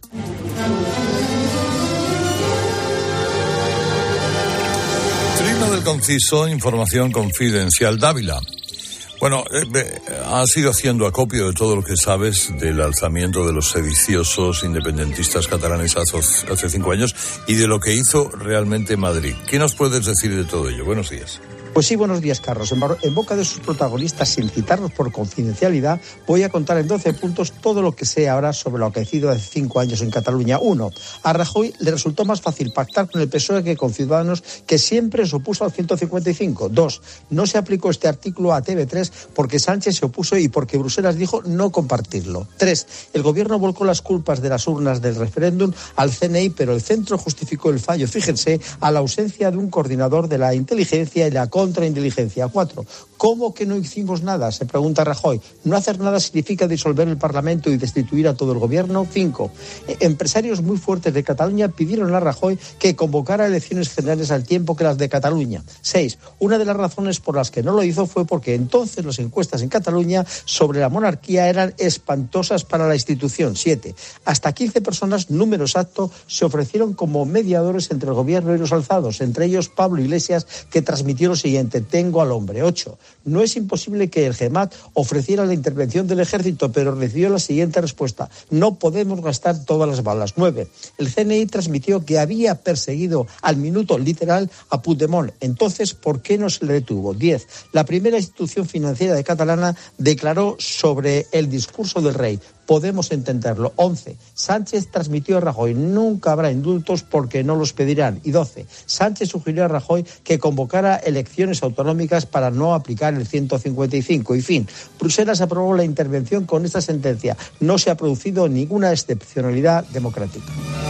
Tribuna del Conciso, información confidencial. Dávila. Bueno, eh, has ido haciendo acopio de todo lo que sabes del alzamiento de los sediciosos independentistas catalanes hace, hace cinco años y de lo que hizo realmente Madrid. ¿Qué nos puedes decir de todo ello? Buenos días. Pues sí, buenos días, Carlos. En, en boca de sus protagonistas, sin citarlos por confidencialidad, voy a contar en doce puntos todo lo que sé ahora sobre lo acontecido hace cinco años en Cataluña. Uno, a Rajoy le resultó más fácil pactar con el P S O E que con Ciudadanos, que siempre se opuso al ciento cincuenta y cinco. Dos, no se aplicó este artículo a T V tres porque Sánchez se opuso y porque Bruselas dijo no compartirlo. Tres, el gobierno volcó las culpas de las urnas del referéndum al C N I, pero el centro justificó el fallo, fíjense, a la ausencia de un coordinador de la inteligencia y la contrainteligencia. Cuatro, ¿cómo que no hicimos nada?, se pregunta Rajoy. ¿No hacer nada significa disolver el Parlamento y destituir a todo el gobierno? Cinco, empresarios muy fuertes de Cataluña pidieron a Rajoy que convocara elecciones generales al tiempo que las de Cataluña. Seis, una de las razones por las que no lo hizo fue porque entonces las encuestas en Cataluña sobre la monarquía eran espantosas para la institución. Siete, hasta quince personas, número exacto, se ofrecieron como mediadores entre el gobierno y los alzados, entre ellos Pablo Iglesias, que transmitió lo siguiente: tengo al hombre. Ocho, no es imposible que el GEMAT ofreciera la intervención del ejército, pero recibió la siguiente respuesta: no podemos gastar todas las balas. Nueve, el C N I transmitió que había perseguido al minuto literal a Puigdemont. Entonces, ¿por qué no se le detuvo? Diez, la primera institución financiera de Catalana declaró sobre el discurso del rey: podemos entenderlo. once. Sánchez transmitió a Rajoy: nunca habrá indultos porque no los pedirán. Y doce. Sánchez sugirió a Rajoy que convocara elecciones autonómicas para no aplicar el ciento cincuenta y cinco. Y fin, Bruselas aprobó la intervención con esta sentencia. No se ha producido ninguna excepcionalidad democrática.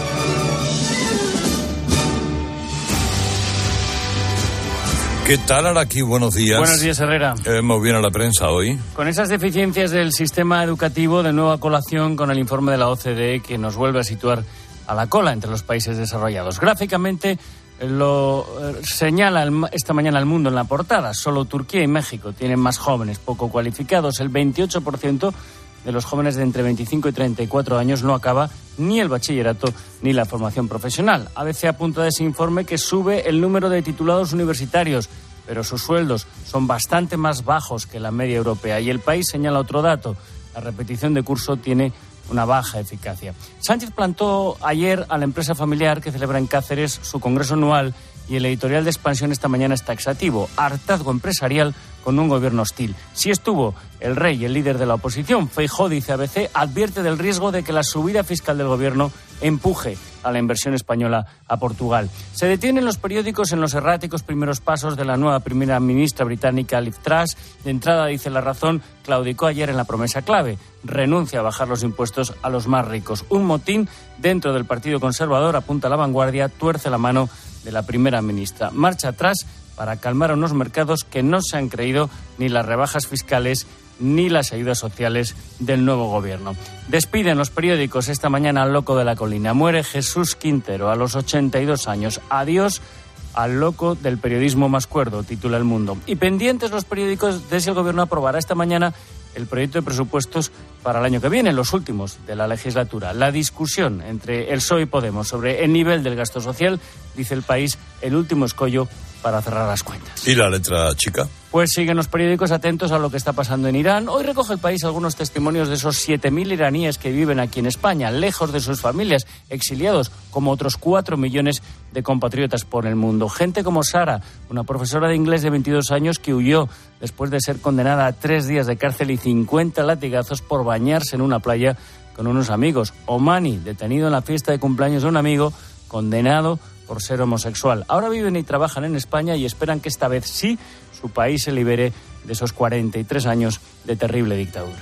¿Qué tal, Araki? Buenos días. Buenos días, Herrera. Vemos bien a la prensa hoy. Con esas deficiencias del sistema educativo, de nuevo a colación con el informe de la O C D E que nos vuelve a situar a la cola entre los países desarrollados. Gráficamente lo señala esta mañana El Mundo en la portada. Solo Turquía y México tienen más jóvenes poco cualificados. El veintiocho por ciento de los jóvenes de entre veinticinco y treinta y cuatro años no acaba ni el bachillerato ni la formación profesional. A B C apunta de ese informe que sube el número de titulados universitarios, pero sus sueldos son bastante más bajos que la media europea. Y El País señala otro dato: la repetición de curso tiene una baja eficacia. Sánchez plantó ayer a la empresa familiar que celebra en Cáceres su congreso anual, y el editorial de Expansión esta mañana es taxativo: hartazgo empresarial con un gobierno hostil. Si estuvo el rey, el líder de la oposición. Feijóo, dice A B C, advierte del riesgo de que la subida fiscal del gobierno empuje a la inversión española a Portugal. Se detienen los periódicos en los erráticos primeros pasos de la nueva primera ministra británica, Liz Truss. De entrada, dice La Razón, claudicó ayer en la promesa clave: renuncia a bajar los impuestos a los más ricos. Un motín dentro del Partido Conservador, apunta La Vanguardia, tuerce la mano de la primera ministra. Marcha atrás para calmar a unos mercados que no se han creído ni las rebajas fiscales ni las ayudas sociales del nuevo gobierno. Despiden los periódicos esta mañana al loco de la colina. Muere Jesús Quintero a los ochenta y dos años. Adiós al loco del periodismo más cuerdo, titula El Mundo. Y pendientes los periódicos de si el gobierno aprobará esta mañana el proyecto de presupuestos para el año que viene, los últimos de la legislatura. La discusión entre el P S O E y Podemos sobre el nivel del gasto social, dice El País, el último escollo para cerrar las cuentas. ¿Y la letra chica? Pues siguen los periódicos atentos a lo que está pasando en Irán. Hoy recoge El País algunos testimonios de esos siete mil iraníes que viven aquí en España, lejos de sus familias, exiliados, como otros cuatro millones de compatriotas por el mundo. Gente como Sara, una profesora de inglés de veintidós años que huyó después de ser condenada a tres días de cárcel y cincuenta latigazos por bañarse en una playa con unos amigos. O Mani, detenido en la fiesta de cumpleaños de un amigo, condenado por ser homosexual. Ahora viven y trabajan en España y esperan que esta vez sí su país se libere de esos cuarenta y tres años de terrible dictadura.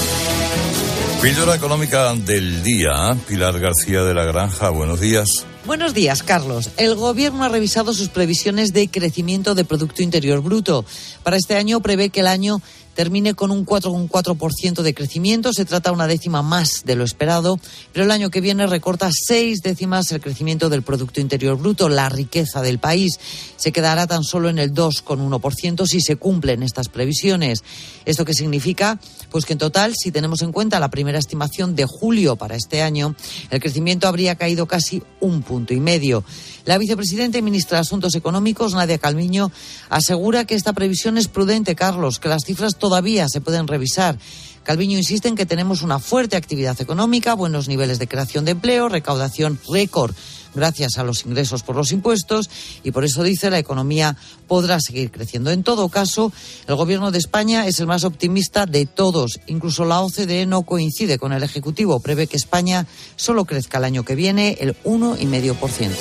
Píldora económica del día. Pilar García de la Granja, buenos días. Buenos días, Carlos. El Gobierno ha revisado sus previsiones de crecimiento de Producto Interior Bruto. Para este año prevé que el año termine con un cuatro coma cuatro por ciento de crecimiento. Se trata de una décima más de lo esperado, pero el año que viene recorta seis décimas el crecimiento del Producto Interior Bruto, la riqueza del país. Se quedará tan solo en el dos coma uno por ciento si se cumplen estas previsiones. ¿Esto qué significa? Pues que en total, si tenemos en cuenta la primera estimación de julio para este año, el crecimiento habría caído casi un punto y medio. La vicepresidenta y ministra de Asuntos Económicos, Nadia Calviño, asegura que esta previsión es prudente, Carlos, que las cifras todavía se pueden revisar. Calviño insiste en que tenemos una fuerte actividad económica, buenos niveles de creación de empleo, recaudación récord gracias a los ingresos por los impuestos, y por eso dice la economía podrá seguir creciendo. En todo caso, el Gobierno de España es el más optimista de todos. Incluso la O C D E no coincide con el Ejecutivo. Prevé que España solo crezca el año que viene el uno coma cinco por ciento.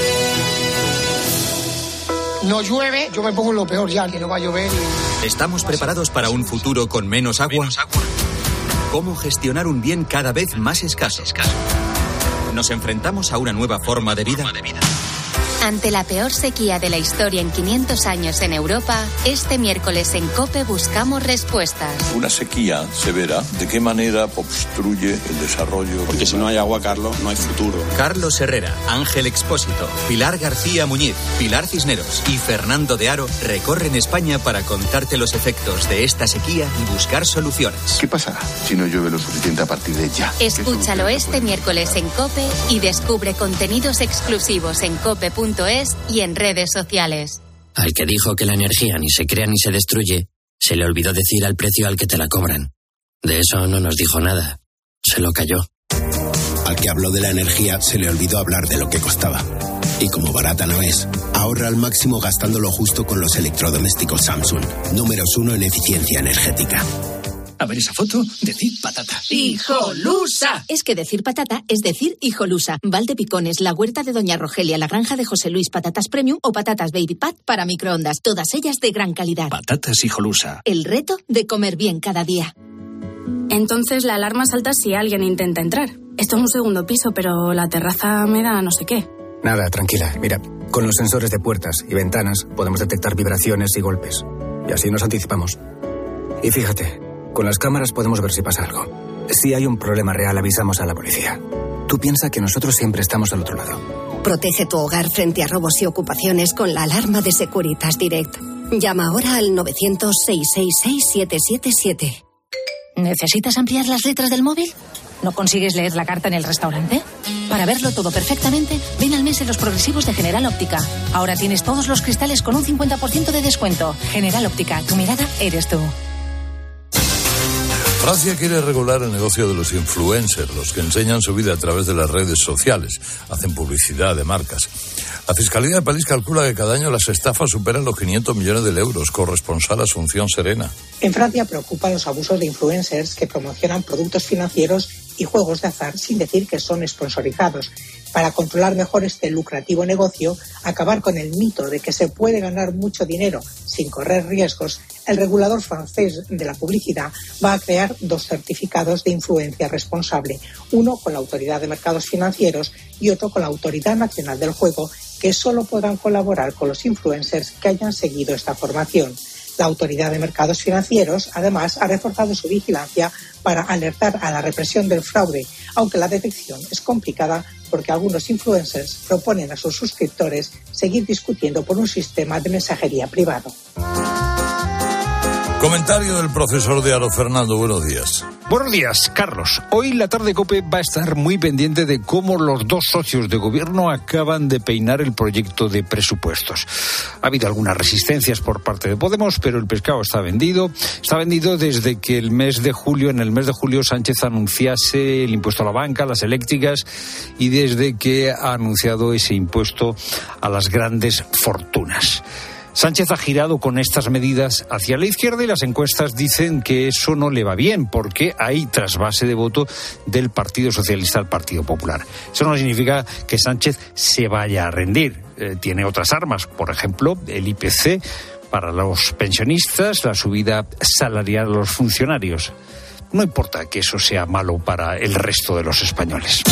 No llueve, yo me pongo en lo peor ya, que no va a llover. Y... ¿Estamos preparados para un futuro con menos agua? ¿Menos agua? ¿Cómo gestionar un bien cada vez más escaso? ¿Nos enfrentamos a una nueva forma de vida? Ante la peor sequía de la historia en quinientos años en Europa, este miércoles en COPE buscamos respuestas. Una sequía severa, ¿de qué manera obstruye el desarrollo? Porque si no hay agua, Carlos, no hay futuro. Carlos Herrera, Ángel Expósito, Pilar García Muñiz, Pilar Cisneros y Fernando de Aro recorren España para contarte los efectos de esta sequía y buscar soluciones. ¿Qué pasará si no llueve lo suficiente a partir de ya? Escúchalo este miércoles en COPE y descubre contenidos exclusivos en cope punto es y en redes sociales. Al que dijo que la energía ni se crea ni se destruye, se le olvidó decir al precio al que te la cobran. De eso no nos dijo nada. Se lo cayó. Al que habló de la energía, se le olvidó hablar de lo que costaba. Y como barata no es, ahorra al máximo gastándolo justo con los electrodomésticos Samsung, números uno en eficiencia energética. A ver esa foto, decir patata. ¡Hijolusa! Es que decir patata es decir hijolusa. Valdepicones, la huerta de Doña Rogelia, la granja de José Luis, patatas premium o patatas Baby Pat para microondas. Todas ellas de gran calidad. Patatas hijolusa. El reto de comer bien cada día. Entonces la alarma salta si alguien intenta entrar. Esto es un segundo piso, pero la terraza me da no sé qué. Nada, tranquila. Mira, con los sensores de puertas y ventanas podemos detectar vibraciones y golpes. Y así nos anticipamos. Y fíjate, con las cámaras podemos ver si pasa algo. Si hay un problema real, avisamos a la policía. Tú piensa que nosotros siempre estamos al otro lado. Protege tu hogar frente a robos y ocupaciones con la alarma de Securitas Direct. Llama ahora al nueve cero cero, seis seis seis, siete siete siete. ¿Necesitas ampliar las letras del móvil? ¿No consigues leer la carta en el restaurante? Para verlo todo perfectamente, ven al mes en los progresivos de General Óptica. Ahora tienes todos los cristales con un cincuenta por ciento de descuento. General Óptica, tu mirada eres tú. Francia quiere regular el negocio de los influencers, los que enseñan su vida a través de las redes sociales, hacen publicidad de marcas. La Fiscalía del país calcula que cada año las estafas superan los quinientos millones de euros. Corresponsal Asunción Serena. En Francia preocupan los abusos de influencers que promocionan productos financieros y juegos de azar sin decir que son sponsorizados. Para controlar mejor este lucrativo negocio, acabar con el mito de que se puede ganar mucho dinero sin correr riesgos, el regulador francés de la publicidad va a crear dos certificados de influencia responsable, uno con la Autoridad de Mercados Financieros y otro con la Autoridad Nacional del Juego, que solo podrán colaborar con los influencers que hayan seguido esta formación. La Autoridad de Mercados Financieros, además, ha reforzado su vigilancia para alertar a la represión del fraude, aunque la detección es complicada porque algunos influencers proponen a sus suscriptores seguir discutiendo por un sistema de mensajería privado. Comentario del profesor de Aro. Fernando, buenos días. Buenos días, Carlos. Hoy la tarde COPE va a estar muy pendiente de cómo los dos socios de gobierno acaban de peinar el proyecto de presupuestos. Ha habido algunas resistencias por parte de Podemos, pero el pescado está vendido. Está vendido desde que el mes de julio, en el mes de julio, Sánchez anunciase el impuesto a la banca, las eléctricas, y desde que ha anunciado ese impuesto a las grandes fortunas. Sánchez ha girado con estas medidas hacia la izquierda y las encuestas dicen que eso no le va bien porque hay trasvase de voto del Partido Socialista al Partido Popular. Eso no significa que Sánchez se vaya a rendir. Eh, tiene otras armas, por ejemplo, el I P C para los pensionistas, la subida salarial a los funcionarios. No importa que eso sea malo para el resto de los españoles.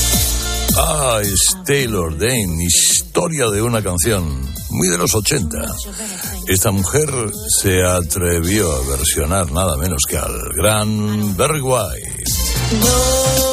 Ah, es Taylor Dayne, historia de una canción muy de los ochenta. Esta mujer se atrevió a versionar nada menos que al gran Barry White. No.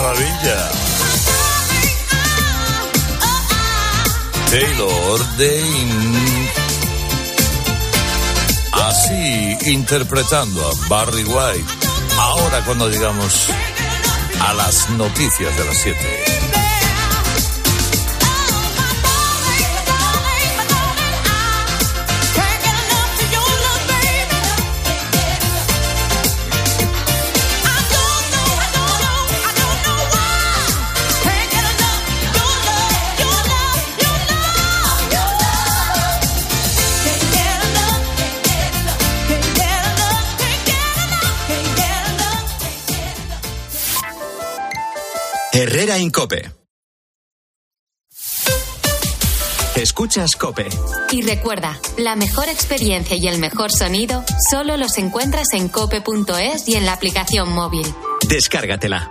maravilla! Taylor Dayne. Así interpretando a Barry White. Ahora cuando llegamos a las noticias de las siete. Herrera en COPE. Escuchas COPE. Y recuerda, la mejor experiencia y el mejor sonido solo los encuentras en cope punto es y en la aplicación móvil. Descárgatela.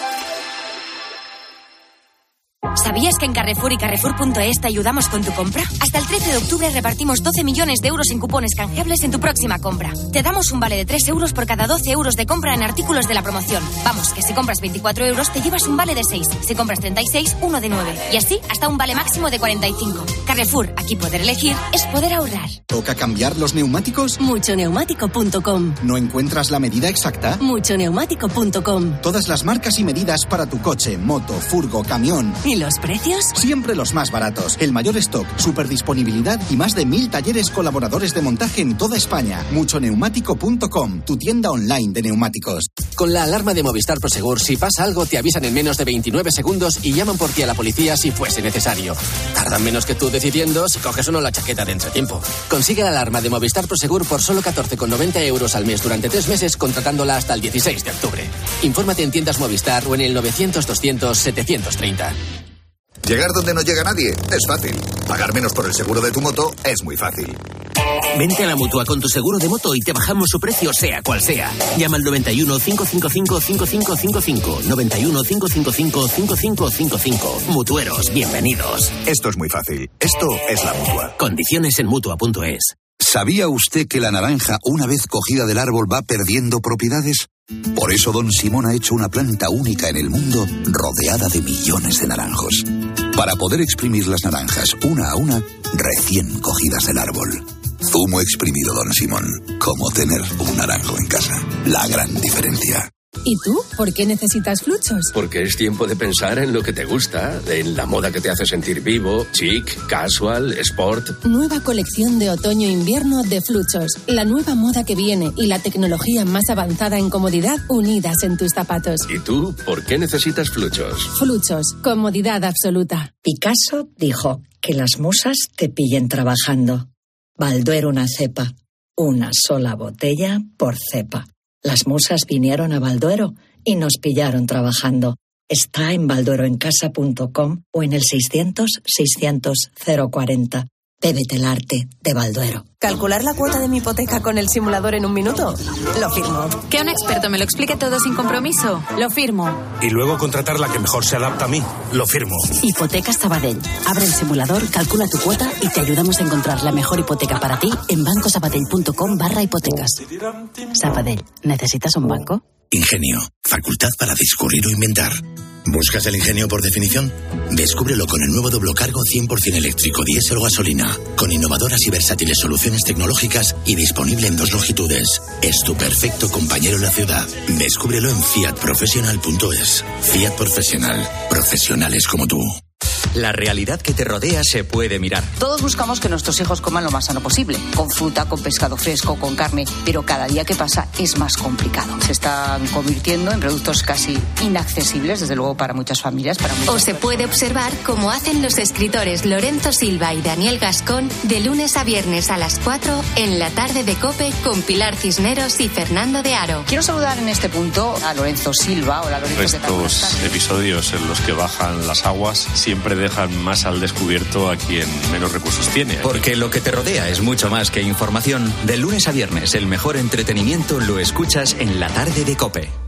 ¿Sabías que en Carrefour y Carrefour punto es te ayudamos con tu compra? Hasta el trece de octubre repartimos doce millones de euros en cupones canjeables en tu próxima compra. Te damos un vale de tres euros por cada doce euros de compra en artículos de la promoción. Vamos, que si compras veinticuatro euros te llevas un vale de seis. Si compras treinta y seis, uno de nueve. Y así hasta un vale máximo de cuarenta y cinco. Carrefour, aquí poder elegir es poder ahorrar. ¿Toca cambiar los neumáticos? mucho neumático punto com. ¿No encuentras la medida exacta? mucho neumático punto com. Todas las marcas y medidas para tu coche, moto, furgo, camión. ¿Y los precios? Siempre los más baratos. El mayor stock, super disponibilidad y más de mil talleres colaboradores de montaje en toda España. mucho neumático punto com, tu tienda online de neumáticos. Con la alarma de Movistar Prosegur, si pasa algo, te avisan en menos de veintinueve segundos y llaman por ti a la policía si fuese necesario. Tardan menos que tú decidiendo si coges o no la chaqueta de entretiempo. Consigue la alarma de Movistar Prosegur por solo catorce con noventa euros al mes durante tres meses, contratándola hasta el dieciséis de octubre. Infórmate en tiendas Movistar o en el novecientos doscientos setecientos treinta. Llegar donde no llega nadie es fácil. Pagar menos por el seguro de tu moto es muy fácil. Vente a la Mutua con tu seguro de moto y te bajamos su precio sea cual sea. Llama al noventa y uno, cinco cinco cinco, cinco cinco cinco cinco. noventa y uno, cinco cinco cinco, cinco cinco cinco cinco. Mutueros, bienvenidos. Esto es muy fácil. Esto es la Mutua. Condiciones en mutua punto es. ¿Sabía usted que la naranja, una vez cogida del árbol, va perdiendo propiedades? Por eso Don Simón ha hecho una planta única en el mundo, rodeada de millones de naranjos. Para poder exprimir las naranjas una a una, recién cogidas del árbol. Zumo exprimido Don Simón. Como tener un naranjo en casa. La gran diferencia. ¿Y tú? ¿Por qué necesitas Fluchos? Porque es tiempo de pensar en lo que te gusta, en la moda que te hace sentir vivo, chic, casual, sport. Nueva colección de otoño-invierno de Fluchos. La nueva moda que viene y la tecnología más avanzada en comodidad unidas en tus zapatos. ¿Y tú? ¿Por qué necesitas Fluchos? Fluchos. Comodidad absoluta. Picasso dijo que las musas te pillen trabajando. Balduero una cepa. Una sola botella por cepa. Las musas vinieron a Balduero y nos pillaron trabajando. Está en baldueroencasa punto com o en el seiscientos, seiscientos, cero cuarenta. Bébete el arte de Balduero. ¿Calcular la cuota de mi hipoteca con el simulador en un minuto? Lo firmo. ¿Que un experto me lo explique todo sin compromiso? Lo firmo. Y luego contratar la que mejor se adapta a mí. Lo firmo. Hipotecas Sabadell. Abre el simulador, calcula tu cuota y te ayudamos a encontrar la mejor hipoteca para ti en bancosabadell punto com barra hipotecas. Sabadell, ¿necesitas un banco? Ingenio, facultad para discurrir o inventar. ¿Buscas el ingenio por definición? Descúbrelo con el nuevo doblocargo cien por ciento eléctrico diésel o gasolina, con innovadoras y versátiles soluciones tecnológicas y disponible en dos longitudes. Es tu perfecto compañero en la ciudad. Descúbrelo en fiat profesional punto es. Fiat Profesional. Profesionales como tú. La realidad que te rodea se puede mirar. Todos buscamos que nuestros hijos coman lo más sano posible, con fruta, con pescado fresco, con carne, pero cada día que pasa es más complicado. Se están convirtiendo en productos casi inaccesibles, desde luego para muchas familias. Para muchas o se puede observar cómo hacen los escritores Lorenzo Silva y Daniel Gascón de lunes a viernes a las cuatro en la tarde de COPE con Pilar Cisneros y Fernando de Aro. Quiero saludar en este punto a Lorenzo Silva. Hola, Lorenzo. Estos episodios en los que bajan las aguas siempre dejan más al descubierto a quien menos recursos tiene. Porque lo que te rodea es mucho más que información. De lunes a viernes, el mejor entretenimiento lo escuchas en la tarde de COPE.